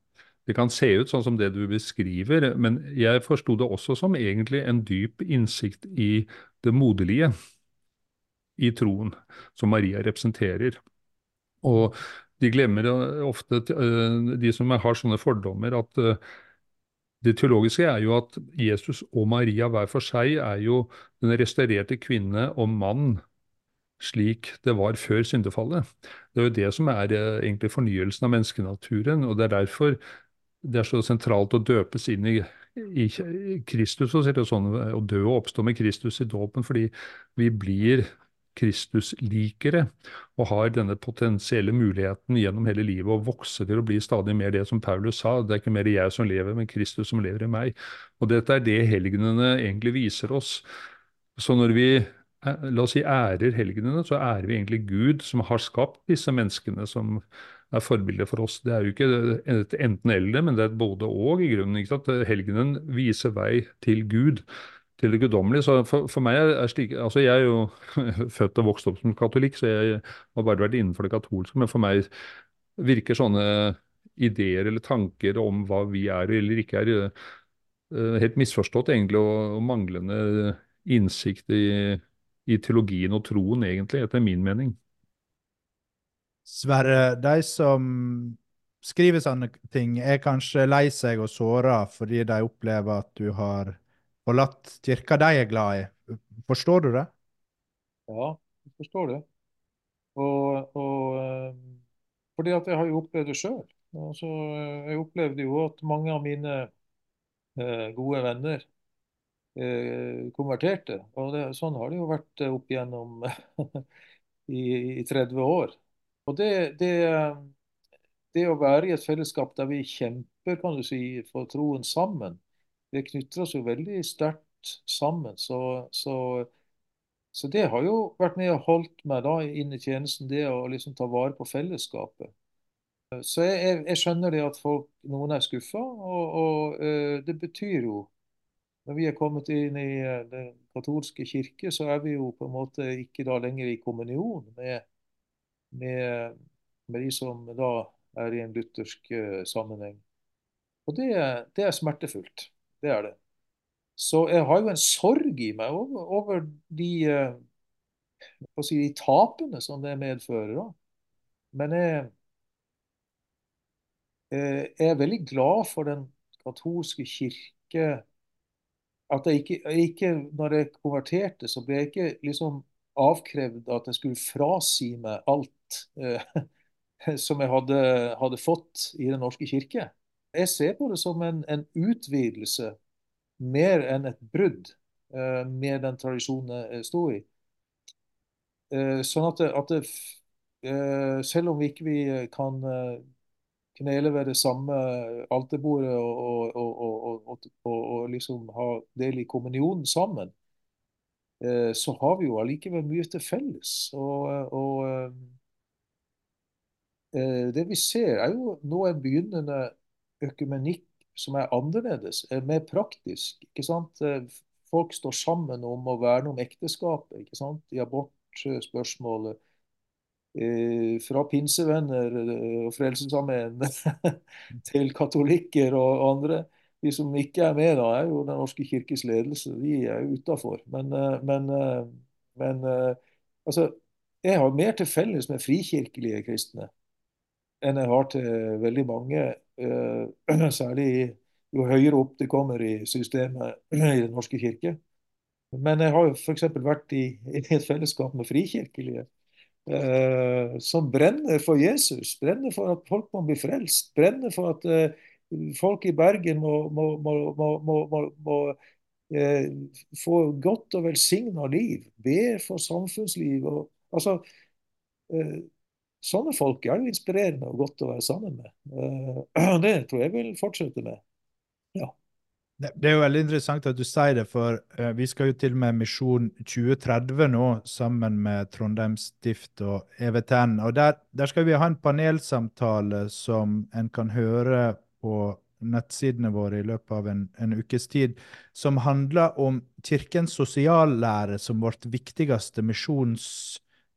Speaker 3: det kan se ut sånn som det du beskriver, men jeg forsto det også som egentlig en dyp innsikt i det moderlige i troen, som Maria representerer. Og de glemmer eh, ofte, eh, de som har sånne fordommer, at eh, det teologiske er jo at Jesus og Maria hver for seg er jo den restaurerte kvinne og mann, slik det var før syndefallet. Det er jo det som er eh, egentlig fornyelsen av menneskenaturen, og det er derfor det er så sentralt å døpes inn i, i Kristus, og sånn, å dø og oppstå med Kristus i dåpen, fordi vi blir Kristus-likere og har denne potensielle muligheten gjennom hele livet å vokse til å bli stadig mer det som Paulus sa. Det er ikke mer jeg som lever, men Kristus som lever i meg. Og dette er det helgenene egentlig viser oss. Så når vi la oss si ærer helgenene, så ærer vi egentlig Gud som har skapt disse menneskene som er forbilder for oss. Det er jo ikke et enten-eller, men det er et både-og i grunnen. Ikke sant? Helgenen viser vei til Gud, til det guddommelige. Så for, for meg er slik, altså jeg er jo født og vokst opp som katolikk, så jeg har bare vært innenfor det katolske, men for meg virker sånne ideer eller tanker om hva vi er eller ikke er, eh, helt misforstått egentlig, og, og manglende innsikt i, i teologien og troen egentlig, etter min mening.
Speaker 1: Sverre, de som skriver sånne ting, er kanskje lei seg og såra fordi de opplever at du har forlatt kirka de er glad i. Forstår du det?
Speaker 2: Ja, jeg forstår det. Og, og eh, fordi at jeg har jo opplevd det sjøl. Altså, jeg opplevde jo at mange av mine eh, gode venner eh, konverterte. Og det, sånn har det jo vært eh, opp igjennom i, i tretti år. Og det, det, det å være i et fellesskap der vi kjemper, kan du si, for troen sammen, det knytter oss jo veldig sterkt sammen. Så, så, så det har jo vært med og holdt meg da inn i tjenesten, det å liksom ta vare på fellesskapet. Så jeg, jeg, jeg skjønner det at folk, noen er skuffa, og, og eh, det betyr jo når vi er kommet inn i eh, den katolske kirke, så er vi jo på en måte ikke da lenger i kommunion med, med, med de som da er i en luthersk eh, sammenheng. Og det, det er smertefullt. Det er det. Så jeg har jo en sorg i meg over, over de, eh, hva si, de tapene som det medfører. Da. Men jeg, eh, jeg er veldig glad for den katolske kirke. At jeg ikke, jeg ikke, når jeg konverterte, så ble jeg ikke liksom avkrevd at jeg skulle frasi meg alt eh, som jeg hadde, hadde fått i Den norske kirke. Jeg ser på det som en, en utvidelse mer enn et brudd eh, med den tradisjonen jeg sto i. Eh, sånn at, det, at det, eh, selv om vi ikke vi kan eh, knele ved det samme alterbordet og, og, og, og, og, og liksom ha del i kommunionen sammen, eh, så har vi jo allikevel mye til felles. Og, og eh, det vi ser, er jo nå en begynnende økumenikk som er annerledes, er mer praktisk. Ikke sant? Folk står sammen om å verne om ekteskapet, ikke sant? I abortspørsmålet. Eh, fra pinsevenner eh, og Frelsesarmeen til katolikker og andre. De som ikke er med, da, er jo Den norske kirkes ledelse. De er jo utafor. Men, eh, men, eh, men eh, altså, jeg har mer til felles med frikirkelige kristne enn jeg har til veldig mange, eh, særlig jo høyere opp det kommer i systemet i Den norske kirke. Men jeg har jo f.eks. vært i, i et fellesskap med frikirkelige eh, som brenner for Jesus, brenner for at folk må bli frelst, brenner for at eh, folk i Bergen må, må, må, må, må, må, må eh, få godt og velsigna liv, ber for samfunnsliv. Og, altså, eh, sånne folk er jo inspirerende og godt å være sammen med. Eh, det tror jeg vil fortsette med. Ja.
Speaker 1: Det, det er jo veldig interessant at du sier det, for eh, vi skal jo til med Misjon tjue tretti nå, sammen med Trondheim Stift og E V T N. Og der, der skal vi ha en panelsamtale som en kan høre på nettsidene våre i løpet av en, en ukes tid, som handler om kirkens sosiallære som vårt viktigste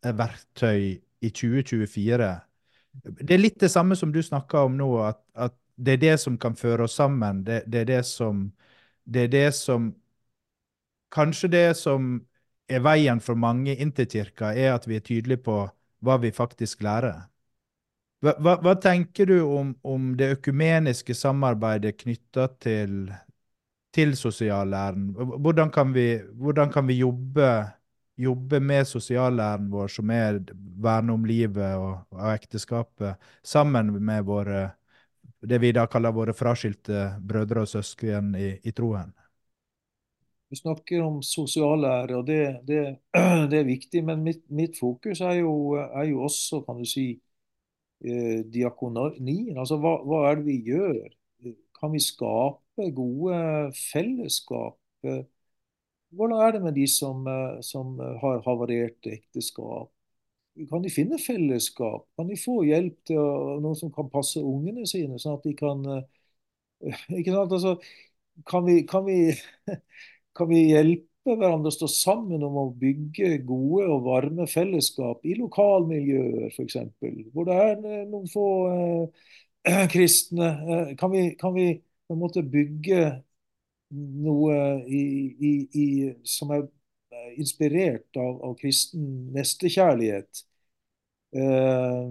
Speaker 1: misjonsverktøy i tjue tjuefire. Det er litt det samme som du snakket om nå, at, at det er det som kan føre oss sammen. Det, det er det som, det er det som, kanskje det som er veien for mange inn til kirka, er at vi er tydelige på hva vi faktisk lærer. Hva, hva, hva tenker du om, om det økumeniske samarbeidet knyttet til, til sosiallæren? Hvordan kan vi, hvordan kan vi jobbe, jobbe med sosiallæren vår, som er verne om livet og, og ekteskapet, sammen med våre, det vi da kaller våre fraskilte brødre og søsken i, i troen?
Speaker 2: Vi snakker om sosiallære, og det, det, det er viktig, men mitt, mitt fokus er jo, er jo også, kan du si, eh, diakonien. Altså, hva, hva er det vi gjør? Kan vi skape gode fellesskap? Eh, Hvordan er det med de som, eh, som har havarert ekteskap? Kan de finne fellesskap? Kan de få hjelp til å, noen som kan passe ungene sine, sånn at de kan eh, ikke sant? Altså, kan vi, kan vi, kan vi hjelpe hverandre å stå sammen om å bygge gode og varme fellesskap i lokalmiljøer, f.eks., hvor det er eh, noen få eh, kristne? Eh, kan vi, kan vi på en måte bygge noe i, i, i, som er inspirert av, av kristen nestekjærlighet? Eh,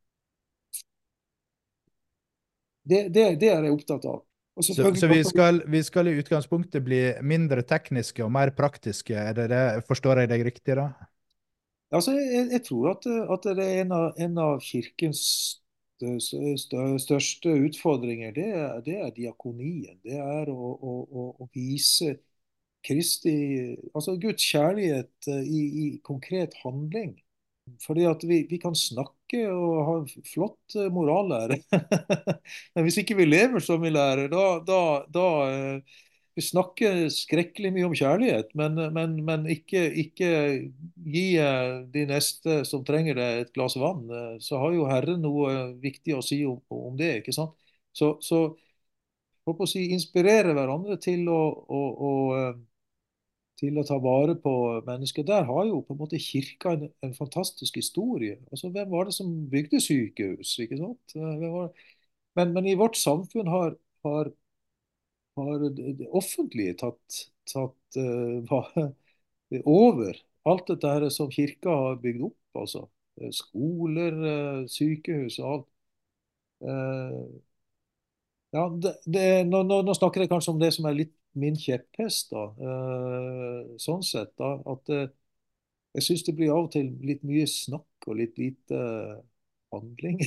Speaker 2: det, det, det er jeg opptatt av. Og
Speaker 1: Så,
Speaker 2: selvfølgelig
Speaker 1: så vi
Speaker 2: også,
Speaker 1: skal, vi skal i utgangspunktet bli mindre tekniske og mer praktiske, er det det? Forstår jeg deg riktig da?
Speaker 2: altså jeg, jeg tror at, at det er en av, en av kirkens stø- stø- største utfordringer, det er, det er diakonien. Det er å, å, å, å vise Kristi, altså Guds kjærlighet eh, i, i konkret handling. Fordi at vi, vi kan snakke og ha en flott eh, morallære, men hvis ikke vi lever som vi lærer, da, da, da eh, vi snakker skrekkelig mye om kjærlighet, men, men, men ikke, ikke gi eh, de neste som trenger det, et glass vann. Eh, Så har jo Herren noe viktig å si om, om det, ikke sant? Så, så håper å si, inspirere hverandre til å, å, å eh, til å ta vare på mennesker. Der har jo på en måte kirka en, en fantastisk historie. Altså, hvem var det som bygde sykehus? Ikke sant? Eh, Hvem var det? Men, men i vårt samfunn har, har, har det det offentlige tatt, tatt eh, hva- over alt dette her som kirka har bygd opp. Altså Eh, skoler, eh, sykehus og alt. Eh, ja, det, det, nå, nå, nå snakker jeg kanskje om det som er litt min kjepphest, da. Eh, sånn sett, da. At eh, jeg syns det blir av og til litt mye snakk og litt lite handling.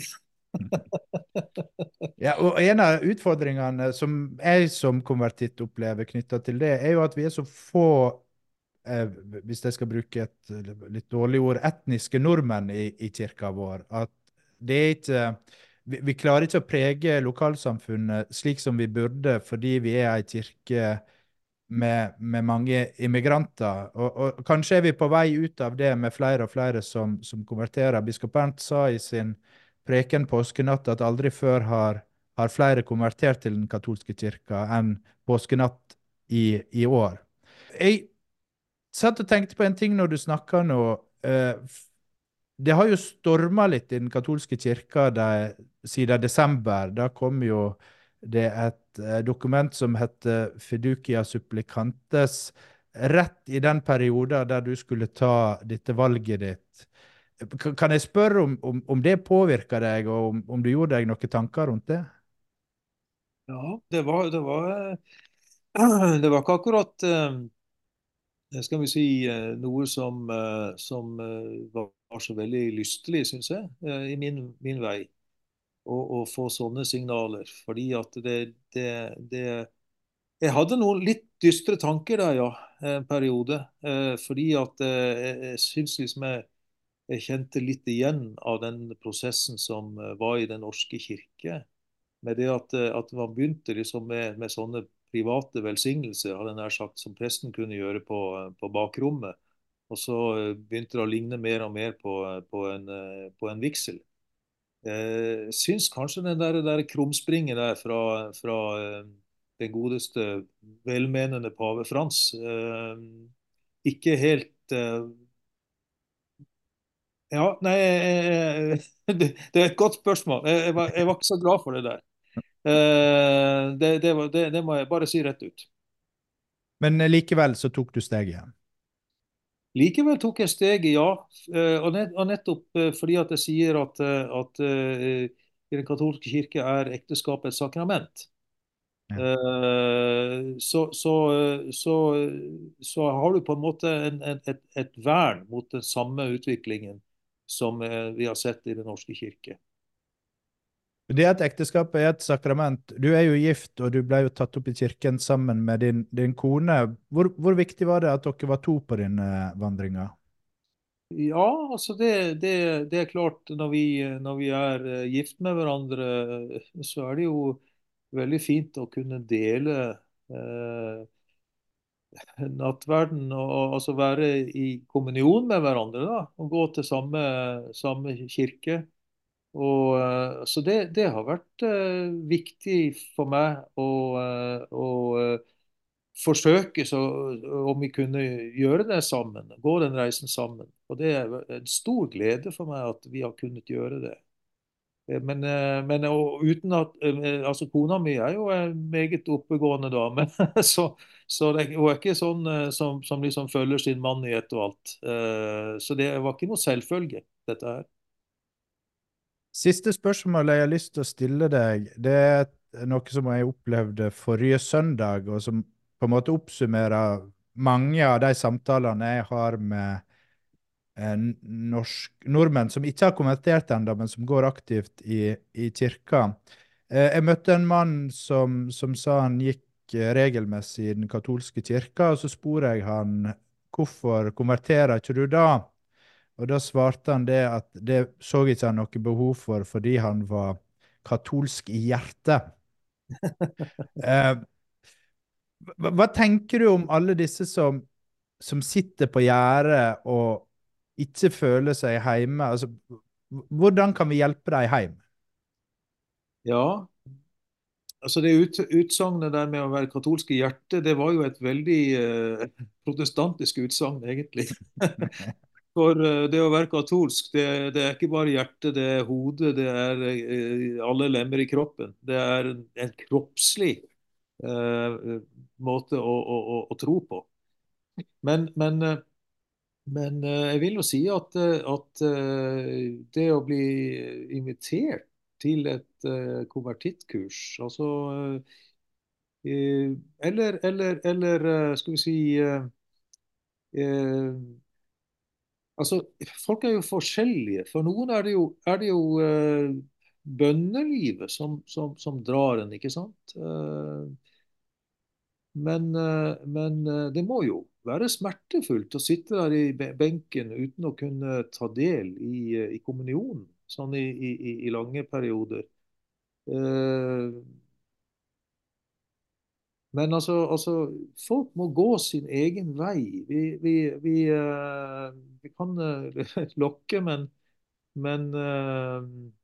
Speaker 1: Ja, og en av utfordringene som jeg som konvertitt opplever knyttet til det, er jo at vi er så få, eh, hvis jeg skal bruke et eh, litt dårlig ord, etniske nordmenn i, i kirka vår. At det er ikke, vi, vi klarer ikke å prege lokalsamfunnet slik som vi burde, fordi vi er ei kirke med, med mange immigranter. Og, og kanskje er vi på vei ut av det med flere og flere som, som konverterer. Biskop Bernt sa i sin preken påskenatt at aldri før har, har flere konvertert til den katolske kirka enn påskenatt i, i år. Jeg satt og tenkte på en ting når du snakker nå. eh, Det har jo storma litt i den katolske kirka de, siden desember. Da kom jo det et eh, dokument som heter Fiducia Supplicantes, rett i den perioden der du skulle ta dette valget ditt. K- Kan jeg spørre om, om, om det påvirka deg, og om, om du gjorde deg noen tanker rundt det?
Speaker 2: Ja, det var, det var, eh, det var ikke akkurat eh, skal vi si, eh, noe som, eh, som eh, var var så veldig lystelig, syns jeg, eh, i min, min vei. Å å få sånne signaler. Fordi at det, det, det Jeg hadde noen litt dystre tanker der, ja, en periode. Eh, fordi at eh, jeg, jeg syns liksom jeg, jeg kjente litt igjen av den prosessen som eh, var i Den norske kirke. Med det at, eh, at man begynte liksom med, med sånne private velsignelser, hadde jeg nær sagt, som presten kunne gjøre på, eh, på bakrommet. Og så eh, begynte det å ligne mer og mer på, eh, på en, eh, på en vigsel. Jeg syns kanskje den der, der krumspringen der fra, fra eh, den godeste, velmenende pave Frans eh, ikke helt eh, Ja, nei, eh, det, det er et godt spørsmål. Jeg, jeg, var, jeg var ikke så glad for det der. Eh, det, det, var, det, det må jeg bare si rett ut.
Speaker 1: Men eh, likevel så tok du steget igjen.
Speaker 2: Likevel tok jeg steget, ja. Eh, Og, nett, og nettopp eh, fordi at jeg sier at, eh, at eh, i den katolske kirke er ekteskapet et sakrament.
Speaker 1: Ja.
Speaker 2: Eh, Så, så, eh, så, så har du på en måte en, en, et, et vern mot den samme utviklingen som eh, vi har sett i Den norske kirke.
Speaker 1: Det at ekteskapet er et sakrament. Du er jo gift, og du ble jo tatt opp i kirken sammen med din, din kone. Hvor, hvor viktig var det at dere var to på denne vandringa?
Speaker 2: Ja, altså det, det, det er klart når vi, når vi er eh, gift med hverandre, så er det jo veldig fint å kunne dele eh, nattverden og, og altså være i kommunion med hverandre, da, og gå til samme, samme kirke. Og, eh, så det, det har vært eh, viktig for meg å, eh, å eh, forsøke så, om vi kunne gjøre det sammen, gå den reisen sammen. Og det er en stor glede for meg at vi har kunnet gjøre det. Eh, Men, eh, men og uten at eh, altså Kona mi er jo en meget oppegående dame. Så, så det, hun er ikke sånn eh, som, som liksom følger sin mann i ett og alt. Eh, Så det var ikke noe selvfølge, dette her.
Speaker 1: Siste spørsmål jeg har lyst til å stille deg, det er noe som jeg opplevde forrige søndag, og som på en måte oppsummerer mange av de samtalene jeg har med eh, norsk, nordmenn som ikke har konvertert ennå, men som går aktivt i, i kirka. Eh, jeg møtte en mann som, som sa han gikk eh, regelmessig i den katolske kirka, og så spurte jeg han hvorfor konverterer ikke du da? Og da svarte han det at det så ikke han noe behov for fordi han var katolsk i hjertet. Eh, hva, hva tenker du om alle disse som, som sitter på gjerdet og ikke føler seg hjemme? Altså, hvordan kan vi hjelpe dem hjem?
Speaker 2: Ja, altså det ut, utsagnet der med å være katolsk i hjertet, det var jo et veldig eh, protestantisk utsagn, egentlig. For eh, det å være katolsk, det, det er ikke bare hjertet, det er hodet, det er eh, alle lemmer i kroppen. Det er en, en kroppslig eh, måte å, å, å, å tro på. Men, men, eh, men eh, jeg vil jo si at, eh, at eh, det å bli invitert til et eh, konvertittkurs, altså eh, eller, eller, eller eh, skal vi si eh, eh, Altså, folk er jo forskjellige. For noen er det jo, er det jo eh, bønnelivet som, som, som drar en, ikke sant? Eh, men, eh, men eh, det må jo være smertefullt å sitte der i be- benken uten å kunne ta del i, eh, i kommunionen, sånn i, i, i i lange perioder. Eh, men altså, altså, folk må gå sin egen vei. Vi, vi, vi, eh, vi kan eh, lokke, men Men eh,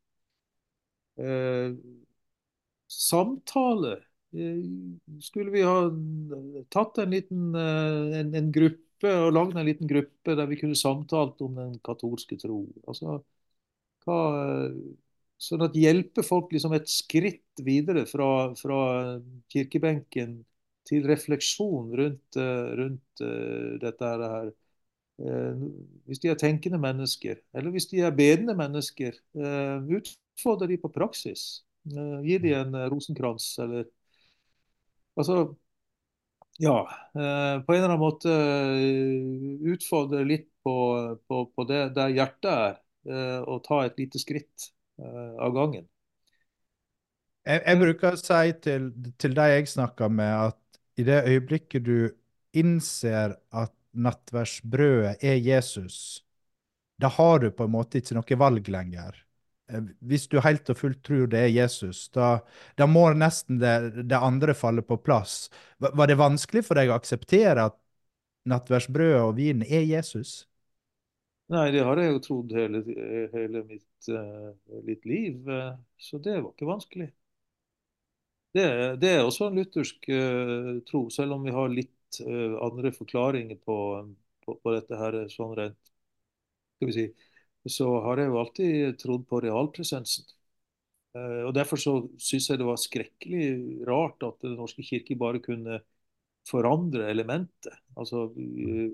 Speaker 2: eh, samtale eh, Skulle vi ha tatt en liten eh, en, en gruppe og lagd en liten gruppe der vi kunne samtalt om den katolske tro? Altså, hva, eh, sånn at hjelpe folk liksom et skritt videre fra, fra kirkebenken til refleksjon rundt, eh, rundt eh, dette her. Eh, Hvis de er tenkende mennesker, eller hvis de er bedende mennesker, eh, utfordre de på praksis. Eh, Gi de en eh, rosenkrans, eller Altså, ja. eh, På en eller annen måte eh, utfordre litt på, på, på det der hjertet er, eh, og ta et lite skritt eh, av gangen.
Speaker 1: Jeg, jeg bruker å si til, til de jeg snakker med, at i det øyeblikket du innser at nattverdsbrødet er Jesus, da har du på en måte ikke noe valg lenger. Eh, Hvis du helt og fullt tror det er Jesus, da, da må nesten det, det andre falle på plass. Var var det vanskelig for deg å akseptere at nattverdsbrødet og vinen er Jesus?
Speaker 2: Nei, det har jeg jo trodd hele, hele mitt, eh, mitt liv, eh, så det var ikke vanskelig. Det, det er også en luthersk eh, tro, selv om vi har litt eh, andre forklaringer på, på, på dette her sånn rent, skal vi si, så har jeg jo alltid trodd på realpresensen. Eh, Og Derfor så syns jeg det var skrekkelig rart at Den norske kirke bare kunne forandre elementet. Altså, eh,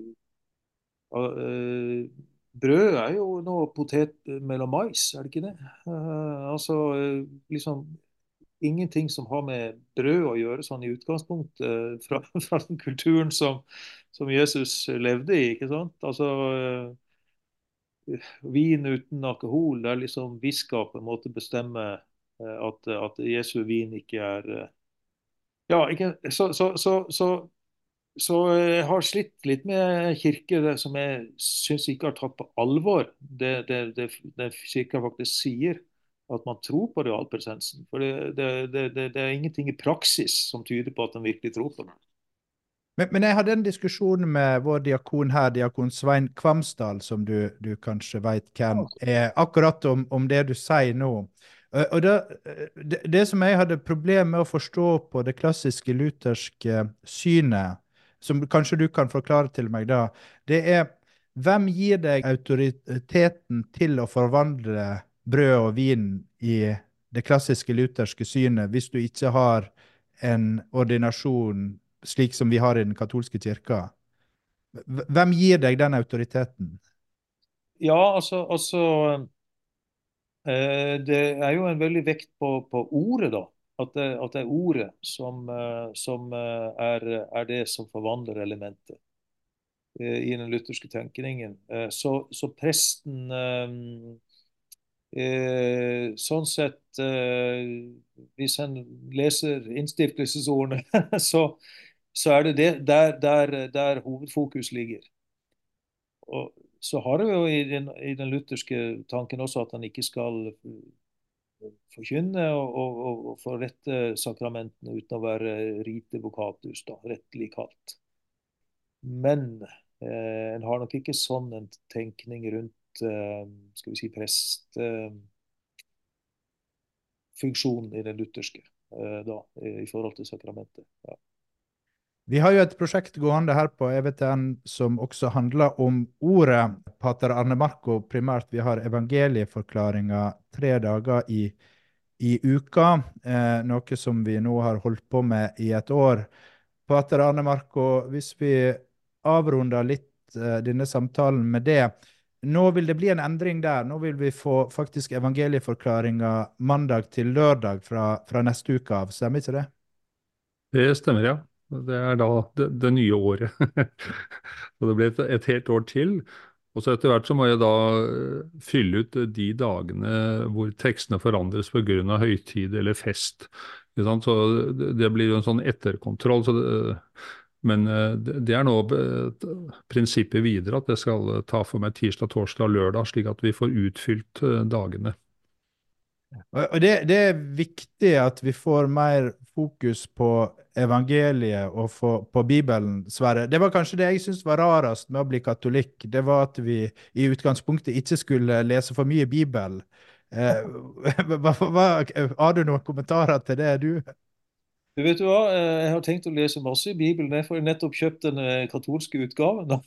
Speaker 2: eh, brød er jo noe potet mellom mais, er det ikke det? Eh, altså, eh, liksom ingenting som har med brød å gjøre, sånn i utgangspunktet, eh, fra, fra den kulturen som, som Jesus levde i, ikke sant? Altså, eh, vin uten alkohol, det er liksom biskopen måtte bestemme eh, at, at Jesu vin ikke er eh, Ja, ikke, så, så, så, så så jeg har slitt litt med kirker det som jeg syns ikke har tatt på alvor det, det, det, det kirka faktisk sier, at man tror på realpresensen. For det, det, det, det, det er ingenting i praksis som tyder på at de virkelig tror på det.
Speaker 1: Men, men jeg hadde en diskusjon med vår diakon her, diakon Svein Kvamsdal, som du, du kanskje vet hvem er, akkurat om, om det du sier nå. Og og det, det, det som jeg hadde problem med å forstå på det klassiske lutherske synet, som kanskje du kan forklare til meg da, det er hvem gir deg autoriteten til å forvandle brød og vin i det klassiske lutherske synet, hvis du ikke har en ordinasjon slik som vi har i den katolske kirka? H- Hvem gir deg den autoriteten?
Speaker 2: Ja, altså, altså eh, Det er jo en veldig vekt på, på ordet, da. At det, at det er ordet som, eh, som eh, er, er det som forvandler elementet eh, i den lutherske tenkningen. Eh, så, så presten eh, Eh, sånn sett, eh, hvis en leser innstiftelsesordene, så, så er det, det der, der, der hovedfokus ligger. Og så har det jo i den, i den lutherske tanken også at han ikke skal forkynne og, og, og, og forrette sakramentene uten å være rite vocatus, da, rettelig kalt. Men eh, en har nok ikke sånn en tenkning rundt eh, skal vi si prest... Eh, funksjon i den lutherske eh, da, i forhold til sakramentet. Ja.
Speaker 1: Vi har jo et prosjekt gående her på E V T N som også handler om ordet. Pater Arne Marco, primært vi har evangelieforklaringa tre dager i, i uka, eh, noe som vi nå har holdt på med i et år. Pater Arne Marco, hvis vi avrunder litt eh, denne samtalen med det, nå vil det bli en endring der. Nå vil vi få faktisk evangelieforklaringa mandag til lørdag fra, fra neste uke av. Stemmer ikke det?
Speaker 3: Det stemmer, ja. Det er da det, det nye året. Så det blir et, et helt år til. Og så etter hvert så må jeg da eh, fylle ut de dagene hvor tekstene forandres på grunn av høytid eller fest. Ikke sant? Så det, det blir jo en sånn etterkontroll. Så det, men eh, det det er nå eh, prinsippet videre at jeg skal ta for meg tirsdag, torsdag og lørdag, slik at vi får utfylt eh, dagene.
Speaker 1: Og og det, det er viktig at vi får mer fokus på evangeliet og få, på Bibelen, Sverre. Det var kanskje det jeg syntes var rarest med å bli katolikk. Det var at vi i utgangspunktet ikke skulle lese for mye Bibel. Eh, hva, hva, har du noen kommentarer til det, du?
Speaker 2: Du vet du hva, eh, jeg har tenkt å lese masse i Bibelen. Jeg har nettopp kjøpt den eh, katolske utgaven. Da.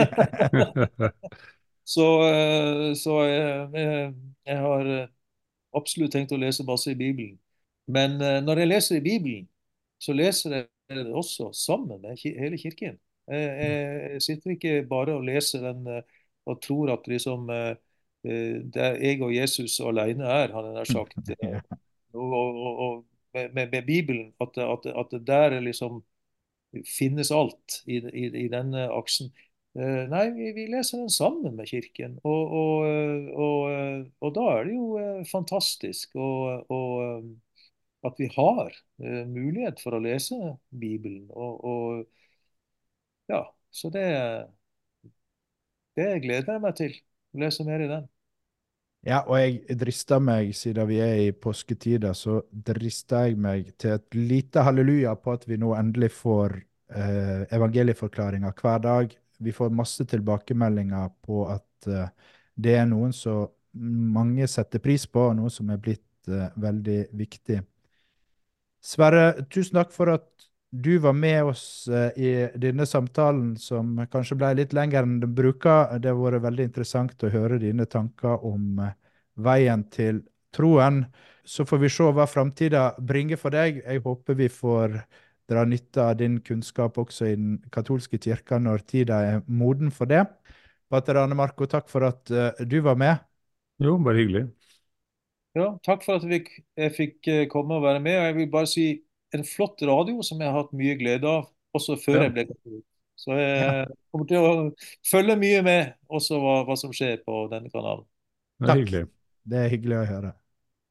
Speaker 2: Så, eh, så jeg, jeg, jeg har eh, absolutt tenkt å lese masse i Bibelen. Men eh, når jeg leser i Bibelen, så leser jeg det også sammen med ki- hele kirken. Jeg, jeg, jeg sitter ikke bare og leser den eh, og tror at liksom eh, eh, det er jeg og Jesus alene er, han har sagt. eh,
Speaker 1: Ja.
Speaker 2: Og, og, og og med, med, med Bibelen, at, at, at det der er liksom finnes alt i, i, i denne aksen. Eh, nei, vi, vi leser den sammen med kirken, og, og, eh, og, eh, og da er det jo eh, fantastisk og, og, eh, at vi har eh, mulighet for å lese Bibelen. Og, og ja, så det, det gleder jeg meg til. Å lese mer i den.
Speaker 1: Ja, og jeg drister meg, siden vi er i påsketider, så drister jeg meg til et lite halleluja på at vi nå endelig får eh, evangelieforklaringer hver dag. Vi får masse tilbakemeldinger på at eh, det er noen som mange setter pris på, og noe som er blitt eh, veldig viktig. Sverre, tusen takk for at du var med oss eh, i denne samtalen, som kanskje ble litt lengre enn den bruker. Det har vært veldig interessant å høre dine tanker om eh, veien til troen. Så får vi se hva framtida bringer for deg. Jeg håper vi får dra nytte av din kunnskap også i den katolske kirka når tida er moden for det. Pater Arne Marco, takk for at eh, du var med.
Speaker 3: Jo, bare hyggelig.
Speaker 2: Ja, takk for at jeg fikk, jeg fikk eh, komme og være med. Og jeg vil bare si en flott radio som jeg har hatt mye glede av, også før
Speaker 3: Ja.
Speaker 2: jeg ble katolikk. Så
Speaker 1: Ja.
Speaker 2: jeg kommer til å følge mye med også hva, hva som skjer på denne kanalen.
Speaker 3: Det er
Speaker 1: Takk.
Speaker 3: hyggelig.
Speaker 1: Det er hyggelig å høre.